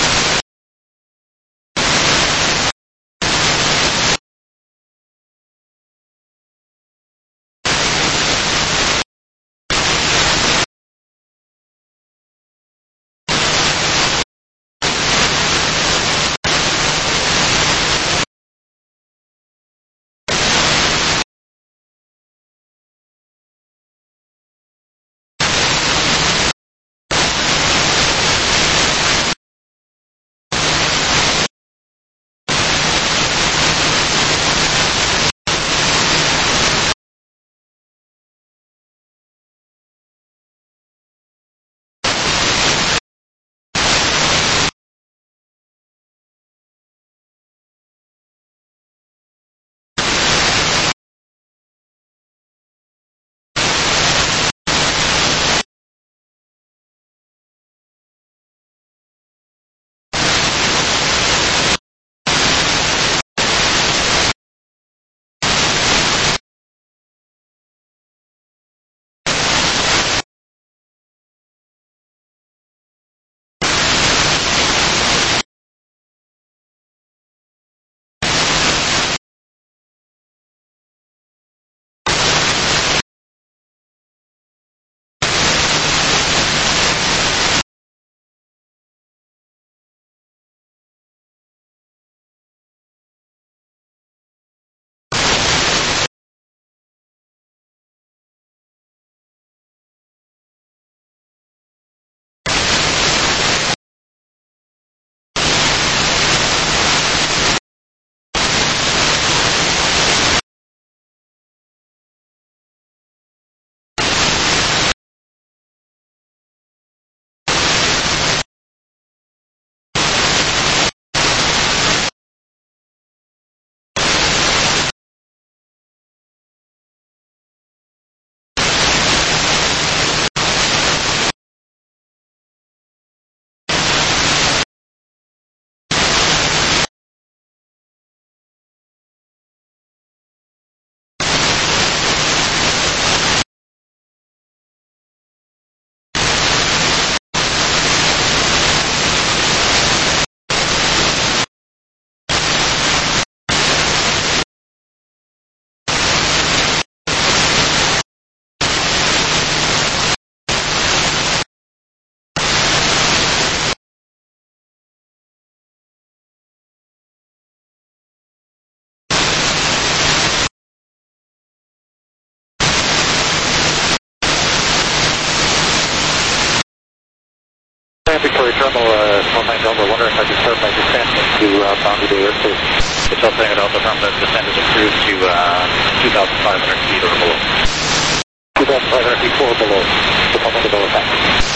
Victoria Terminal, small time Delta, wondering if I could start my descent into Boundary Bay Airspace. Hotel Tango Delta from the descent is approved to 2,500 feet or below. 2,500 feet or below. Hotel Tango Delta, thanks.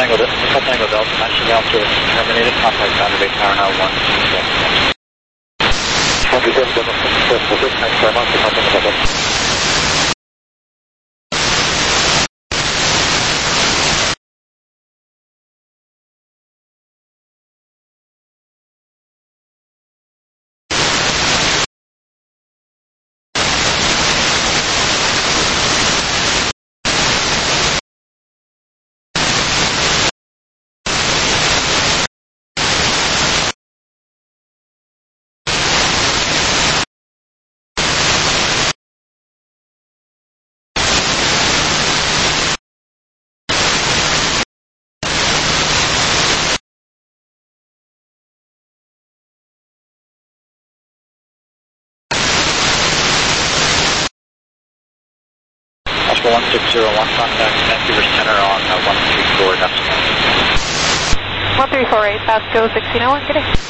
Tango Delta, 19 Delta service terminated. Contact Boundary Bay Tower now 127. 127 Delta, successful 6, thanks very much for helping with that. Oscar 1601, contact Vancouver Center on 134 decimal. 1348, Pasco 1601, good day.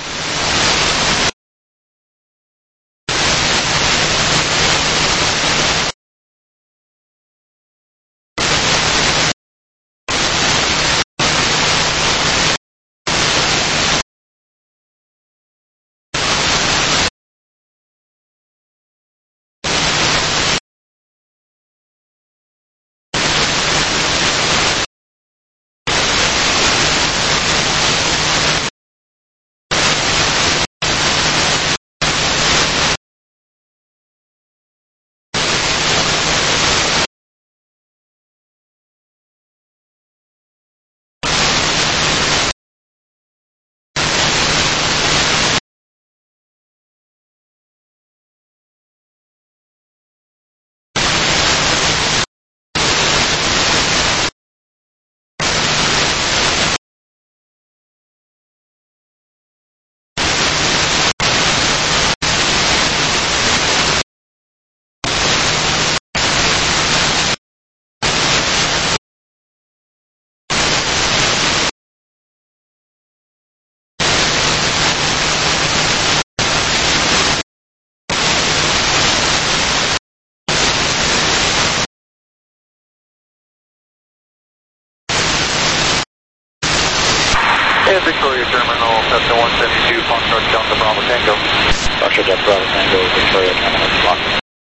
And Victoria Terminal, Cessna 172, Foxtrot Delta Bravo Tango. Foxtrot Delta Bravo Tango, Victoria Terminal, block.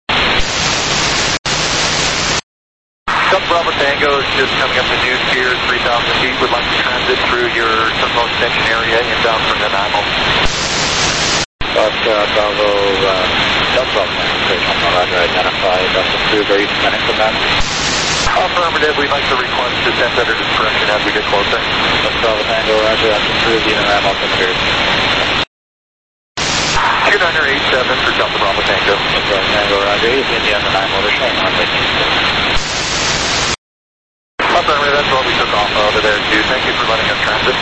Delta Bravo Tango is just coming up to News Pier, 3,000 feet. Would like to transit through your terminal extension area inbound from Nanaimo. Delta Bravo Tango, Roger, identify Delta Cruise. Are you descending from that? Affirmative, we'd like to request descent under discretion as we get closer. Delta Bravo Tango, Roger, Delta Cruise, unit Nanaimo, altimeter. 2987 for Delta Bravo Tango. Delta Bravo Tango, Roger, India Nanaimo, they're showing runway 26. Affirmative, that's what we took off over there too. Thank you for letting us transit.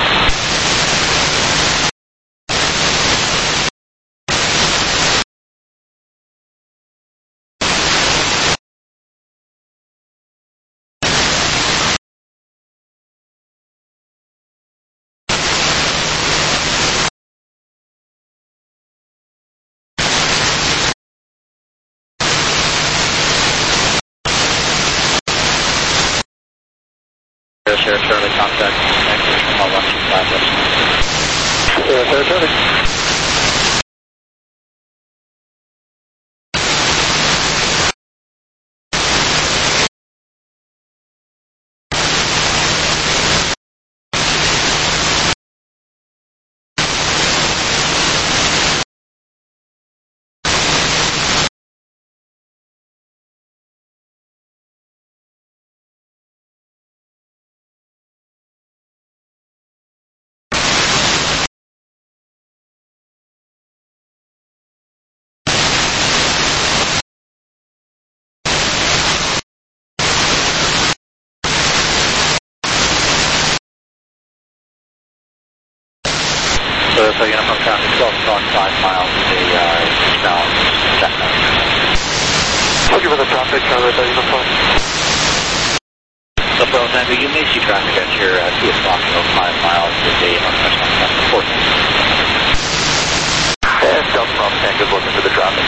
Sierra Charlie, contact Vancouver Terminal 125 decimal. Sierra Charlie. So uniform traffic 12.5 miles to the eastbound checkpoint. Thank you for the traffic, uniform. So Bravo Tango, you may see traffic at your 2 o'clock, 5 miles to the northwestbound traffic. And Delta Bravo Tango is looking for the traffic.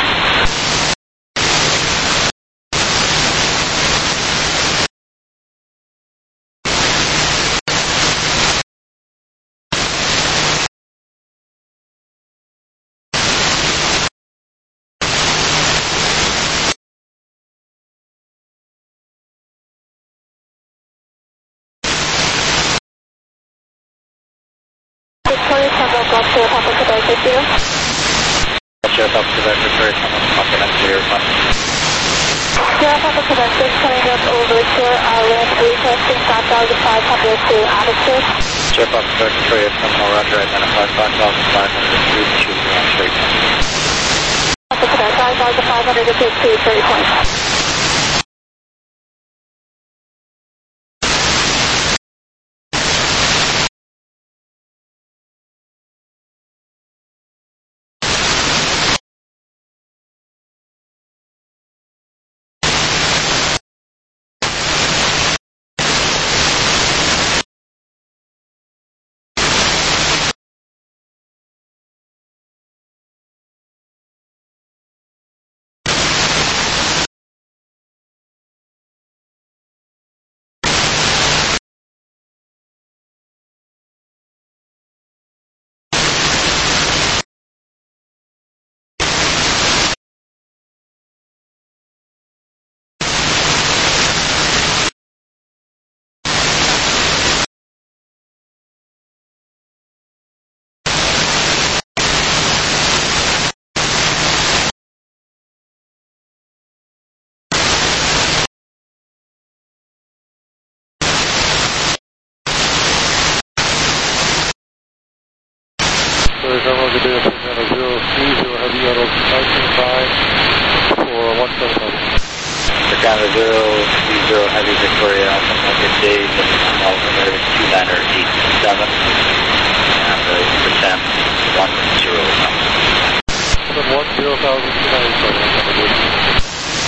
Sierra Papa Quebec Victoria. Sierra Papa Quebec Victoria, Papa next to your Sierra Papa Quebec 6 coming up over Shore Island, requesting 5,500 to altitude. Sierra Papa Quebec Victoria, Terminal Roger, identified 5,500 to choose your entry. Papa Quebec 5,500 to 30 points. Terminal Good Day, Savannah 030 Heavy Auto 19.5 for 175. Canada 030 Heavy Victoria, Alpha Good Day, altimeter 2987, and the descent 10,297.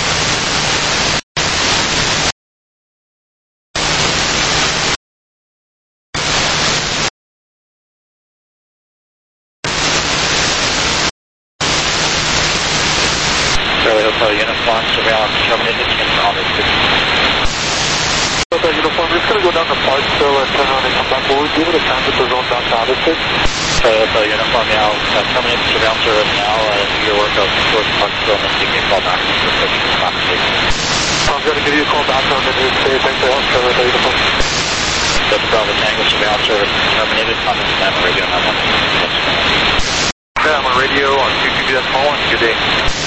Charlie Hotel Uniform, surveillance terminated, on the 6. Hotel Uniform, we're just going to go down to Parksville and turn around and come back. Will we be able to transit the zone down to Odyssey? Charlie Hotel Uniform, now terminated surveillance service now, do your work out towards Parksville, and then give me a call back for fixing the conversation. I'm going to give you a call back on the news day. Thanks for help, Charlie Hotel Uniform. Delta Bravo Tango surveillance service terminated, contact stand on radio 911. Okay, I'm on radio on QQB.1. Good day.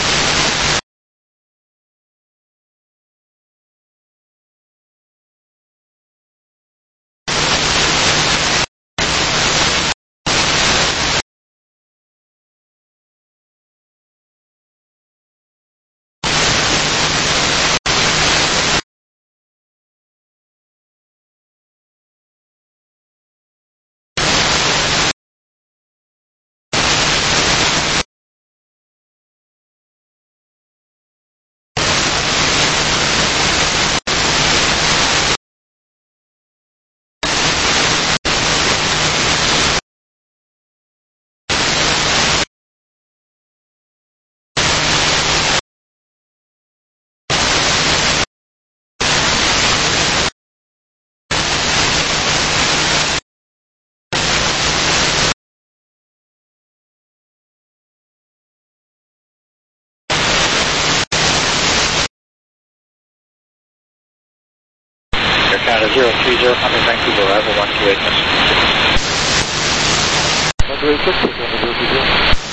Canada 030, Hunter Vancouver, arrival 128, Mr. 126, 030.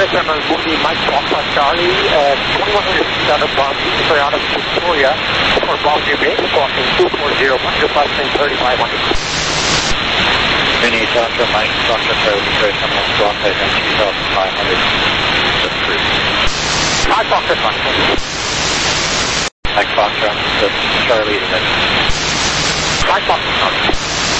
Victoria Terminal moving Mike Alpha Charlie at 2100 out of sorry, out of Victoria for Bosnia Bay, crossing 2401, requesting 3500. Mini Foxtrot Mike, Foxtrot Charlie, Victoria Terminal, squawk height on 2500. That's cruise. Mike Foxtrot Mike. Mike Foxtrot, that's Charlie to Mike. Mike Foxtrot Mike.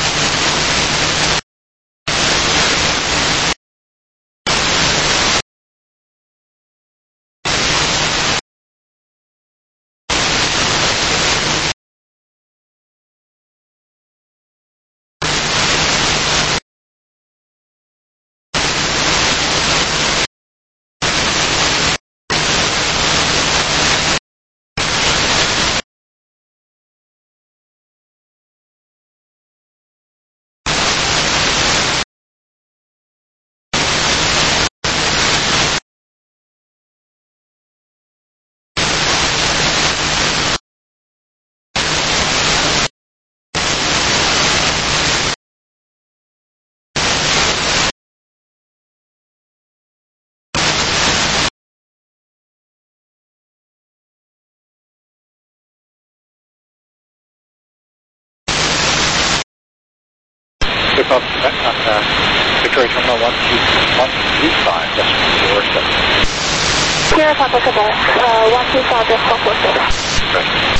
Victoria Terminal 125, just 47. Sierra Papa Quebec, 125, just 147. Right.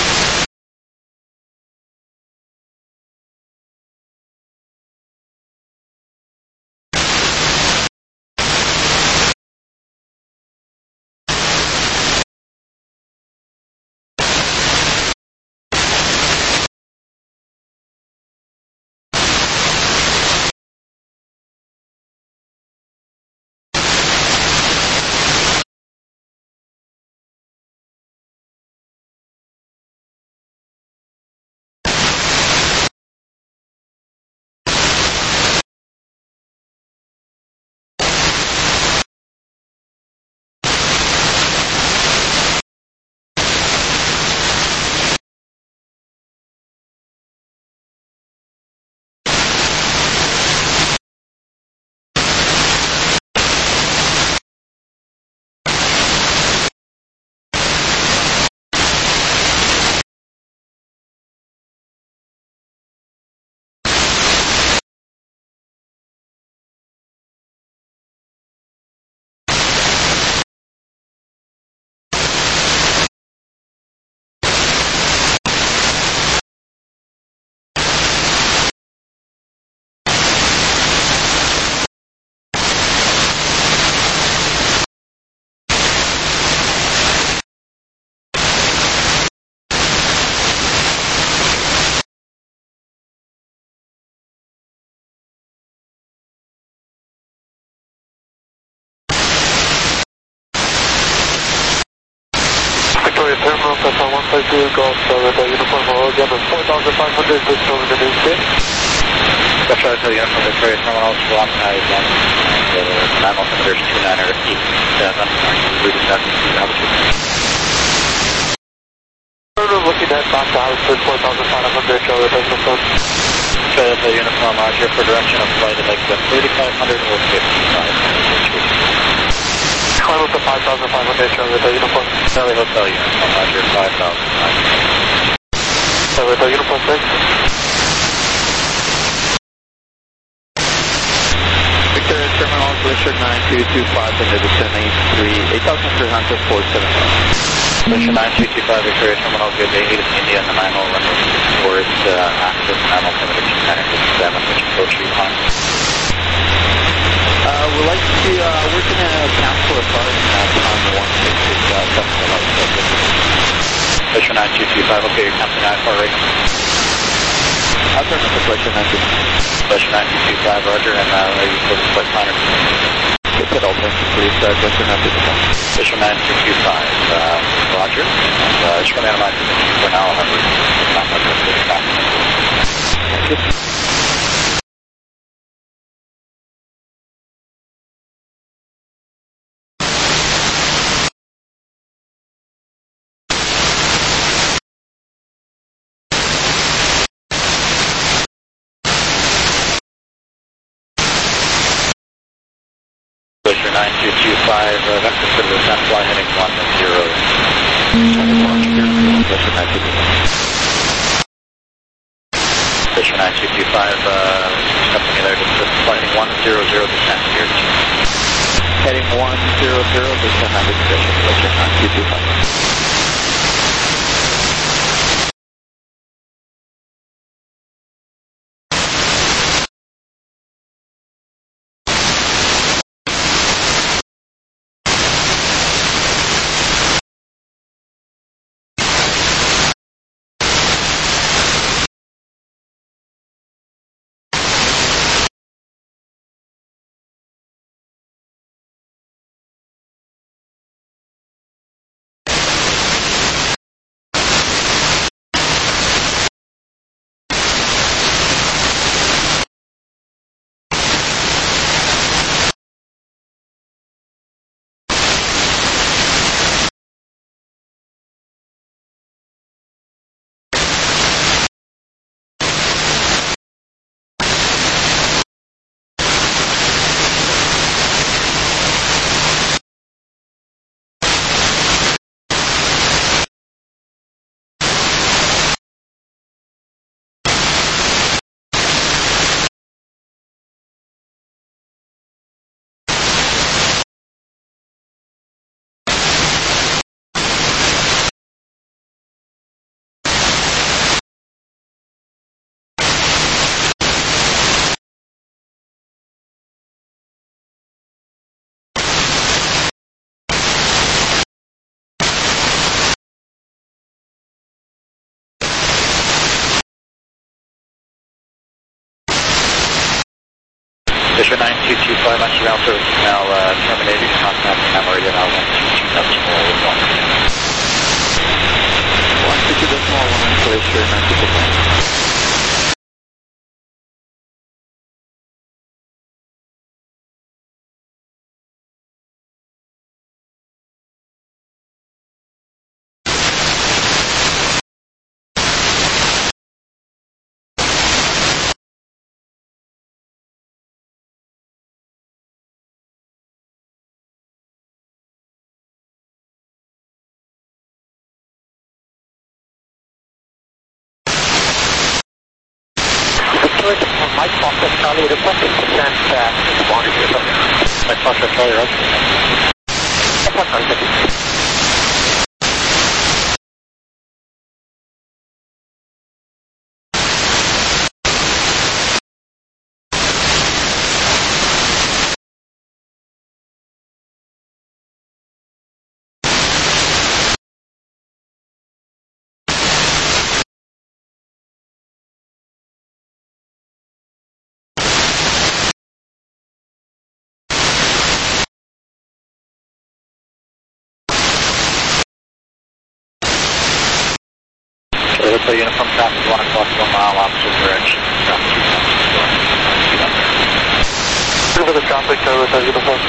Victoria Terminal, Papa 152, Golf, the uniform again is 4,500, this over the new state. Special Hotel Uniform Victoria Terminal, squawk height again. The manual altimeter is 2987. Are you reading that to altitude? We're looking at back to altitude 4,500, show the business phone. Special Hotel Uniform, Roger, for direction of flight at like 3,500 or 5500. Climb up to 5,500, show the uniform. Charlie Hotel Uniform, Roger, 5,500. Charlie Hotel Uniform, 6. Victoria Terminal, Glacier 9225, and descend 8,300, 471. Glacier 9225, Victoria Terminal, good day, Edith, India, and the 901 towards access, manual altimeter 2987, which approach Yukon. We'd like to, we're going to cancel a car on the 166, Glacier 9225, okay, you're canceling IFR right? I'll turn to Glacier 9225. Glacier 9225, Roger, and you for the flight planner. Pit alternative, please, Glacier 9225. Glacier 9225, Roger, and just going to minimize the for now, I'll have not much of a back. Thank you. Glacier 9225, that's considered a descent flight heading 10. Fisher 9225, company there, just flighting 100 descent here. Heading 100, descent 90 position, Fisher 9225. Fisher 9225, on ground service is now terminated. Contact the meridian now 122.1. 122.1, Glacier 9225. Mike Foster Charlie, requesting descent responding to you. Mike Foster Charlie, right? Mike Foster, thank you. So uniform traffic 1 o'clock, 1 mile opposite direction. Over the traffic, with our uniform.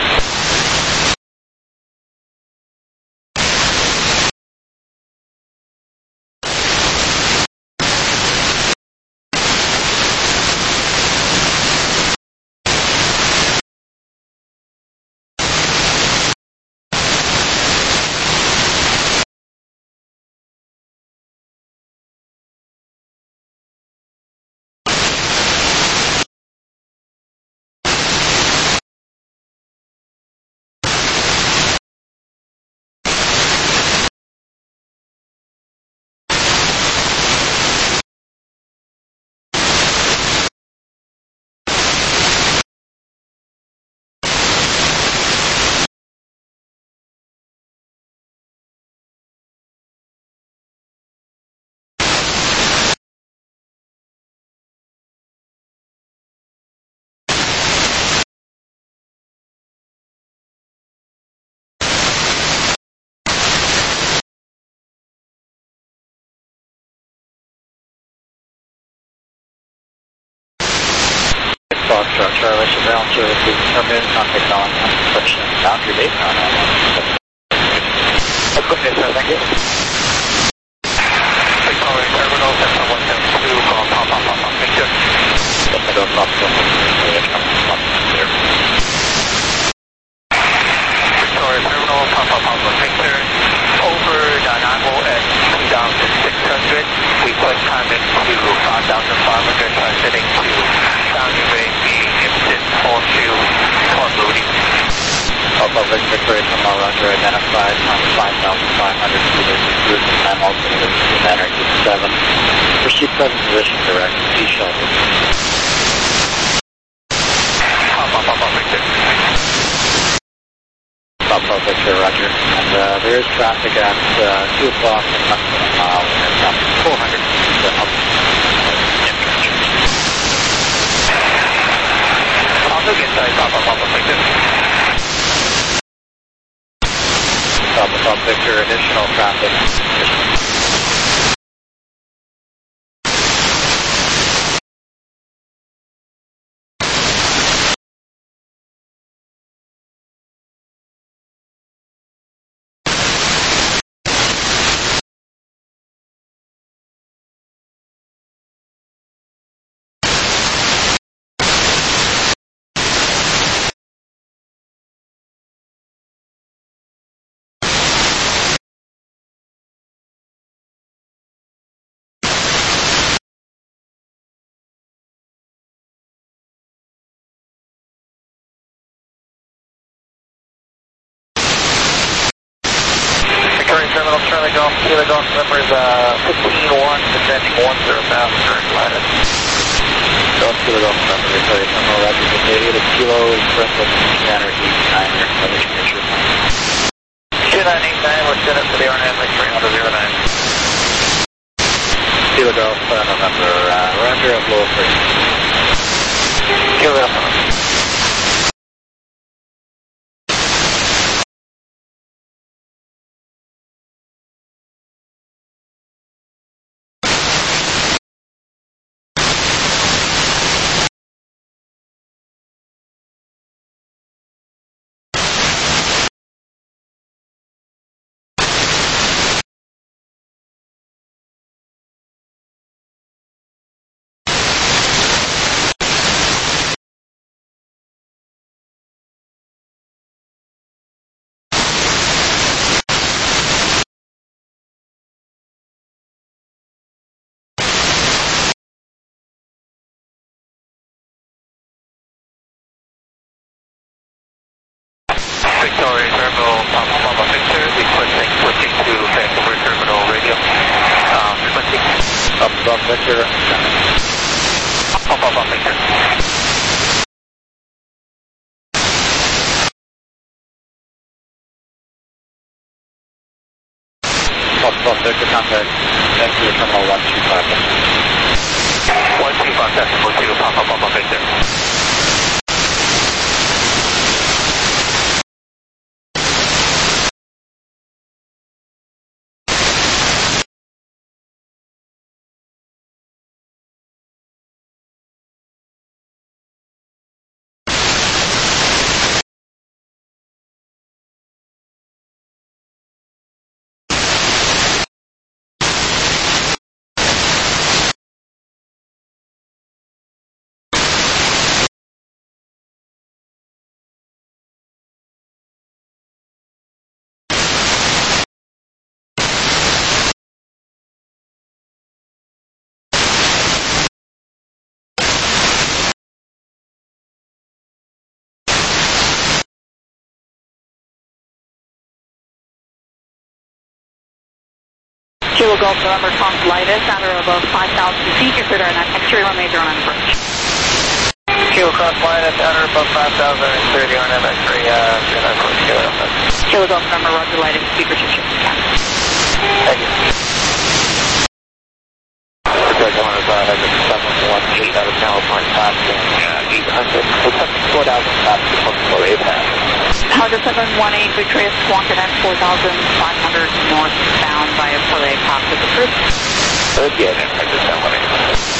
Foxtrot Charlie, ground service is terminated. Contact on section boundary base on equipment, sir, thank you. Victoria Terminal, 172, pop, thank you. Don't stop, climb into 5,500, transiting to Foundry Bay, being instant horseshoe, torque loading. Alpha Victoria Terminal, roger, identified on 5,500 meters, cruise and time altimeter, steam energy 7. Proceed present position, direct, sea shelter. Papa Victor. Papa Victor, roger. And there is traffic at 2 o'clock and less than a mile, and traffic 400 feet up. I'll look inside Papa Victor. Papa Victor, additional traffic. Terminal Charlie Golf, Kilo Golf numbers 15-1, descending 10 pounds, direct line. Golf Kilo Golf number, Victoria Terminal, roger, Victoria, the Kilo Express with energy 9, elevation picture. 2989, we're set up for the RNAV X-ray 09. Kilo Golf, November, roger, at low 3. Kilo Golf. Victoria Terminal, Papa Victor, requesting switching to Vancouver Terminal radio. Frequency. Papa Victor. Papa Victor. Papa Victor, contact Vancouver Terminal 125. 125.2, Papa Victor. Kilo Golf November, Tom Lightus, at or above 5,000 feet, you're cleared on X-ray 1 major on approach. Kilo Cross Linus, at or above 5,000, clear the RNAV X-ray, Kilo Golf November, Roger Lightus, speaker to Thank you. Victoria Terminal has a 718 out of California, passing 800, looks like 4,000 passing for 8 Honda 718, Victoria Squawk at 4,500 northbound via Pele Cockpit approved. Again, I just don't want to.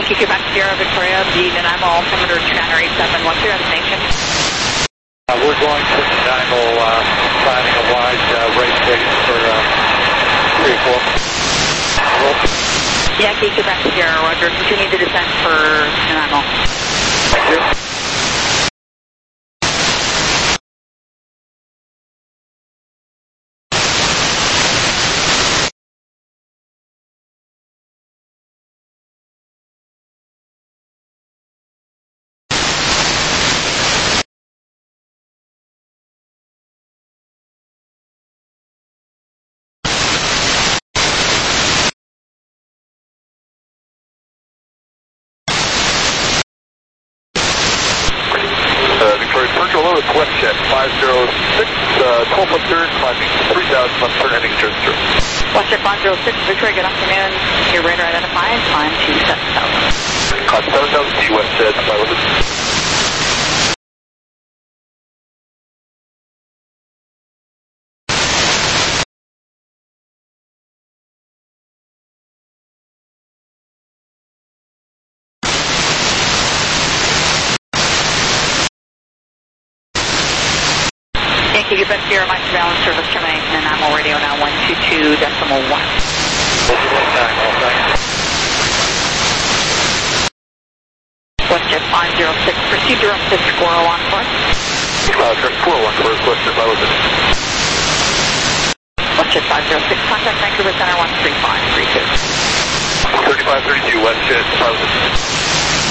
Yankee Quebec Sierra Victoria, being an IMO altimeter 287. What's your destination? We're going to Nanaimo, planning a wide race base for 3-4. Yankee Quebec Sierra, roger. Continue the descent for Nanaimo. Thank you. Victoria Circle, WestJet 506, 12 left turn, climbing 3,000 left turn, heading turn through. WestJet 506, Victoria, good afternoon. Your radar identified, climb to 7,000. 7,000 to WestJet 506. Yankee Quebec Sierra, my surveillance service termination, and I'm radio now 122.1. WestJet 506, proceed direct to Squirrel on course. Squirrel on course, WestJet 506. WestJet 506, contact Vancouver Center 13532. 3532, WestJet 506.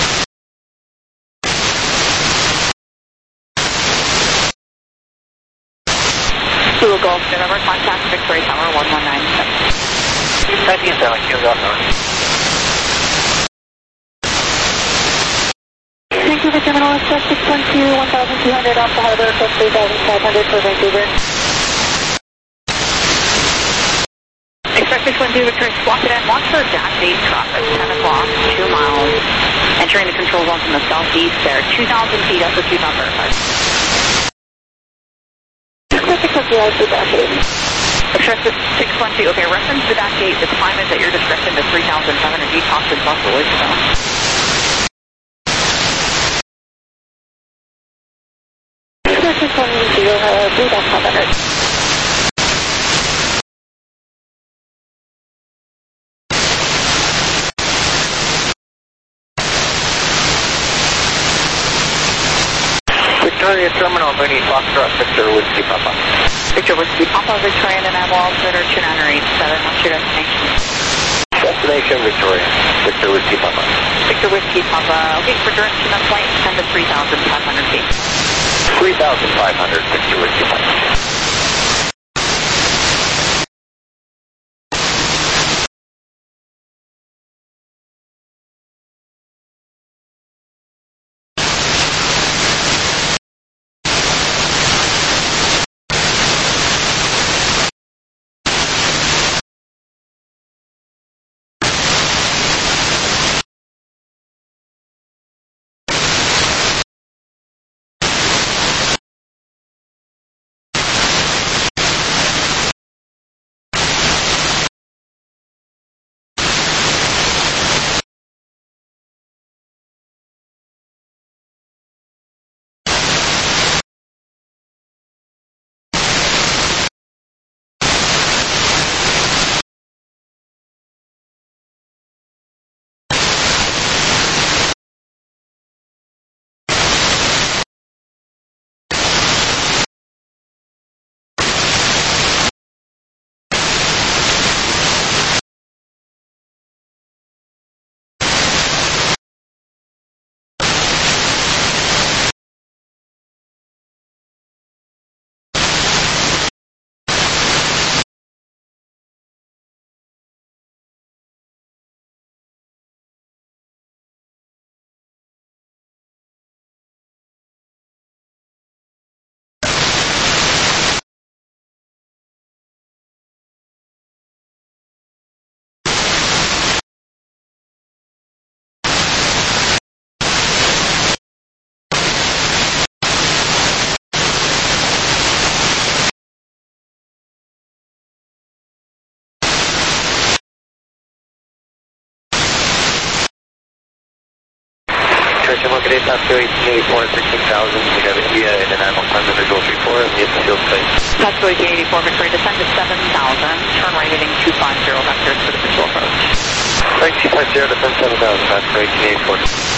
Zulu Golf, November, contact Victoria Tower 1197. Thank you, Sally. Vancouver Terminal Express 612, 1,200 off the harbor, plus 3,500 for Vancouver. Express 612, Victoria, squawk it in. Watch for dash 8 traffic, 10 o'clock, 2 miles. Entering the control zone from the southeast there, 2,000 feet up to 2,000 verified. Express 612, okay, reference to that gate, the climb is at your discretion to 3,700 feet, talk to Buffalo Wilson. Express 612, 3,500. Victoria Terminal, Mooney Foxtrot, Victor Whiskey Papa. Victor Whiskey Papa, Victoria, and I'm altimeter 2987. What's your destination? Destination Victoria, Victor Whiskey Papa. Victor Whiskey Papa, okay, for direction of flight, 10 to 3,500 feet. 3,500, Victor Whiskey Papa. Operation Located Pasco 1884 at 16,000. We have India in an animal time to visual 34 and the field space. Pasco 1884, Victoria, descend to 7,000. Turn right heading 250 vectors for the visual approach. Right, 250, descend 7,000, Pasco 1884.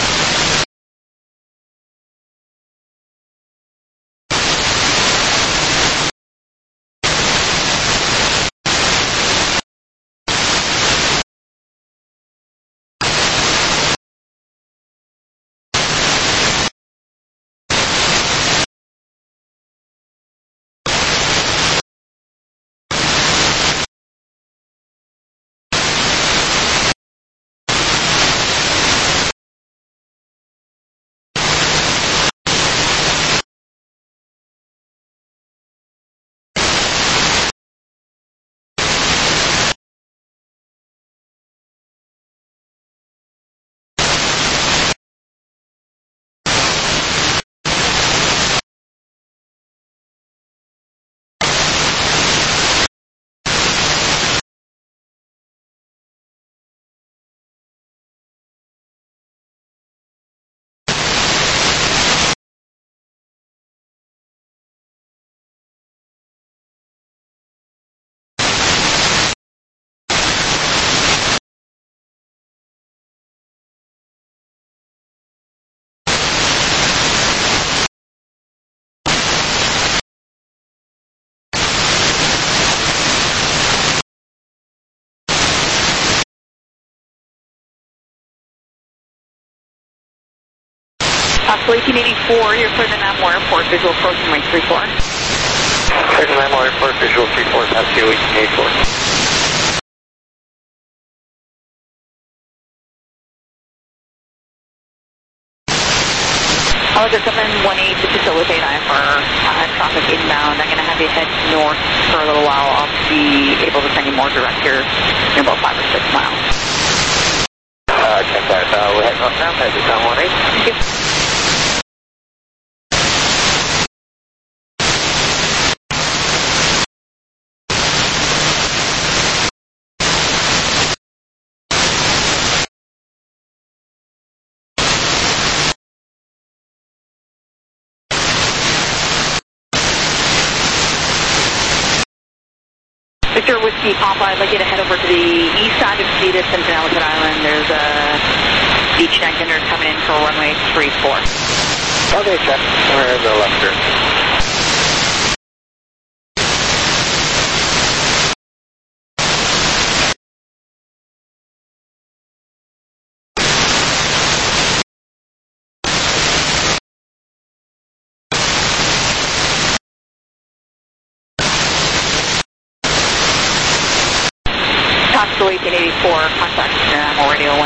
Pasco 1884, you're clear to Nammo Airport, visual approaching Mike 34. Clear to Nammo Airport, visual 34, Pasco 1884. However, 718 to facilitate IFR traffic inbound. I'm going to have you head north for a little while. I'll be able to send you more direct here in about 5 or 6 miles. Check that. We're heading north now, head to 718. Thank you. Victor Whiskey Papa, I'd like you to head over to the east side of Cedar and Ellicott Island. There's a beach deck dinner coming in for runway 34. Okay, check. We're in the left turn. Pasco 1884, contact Nammo Radio 1.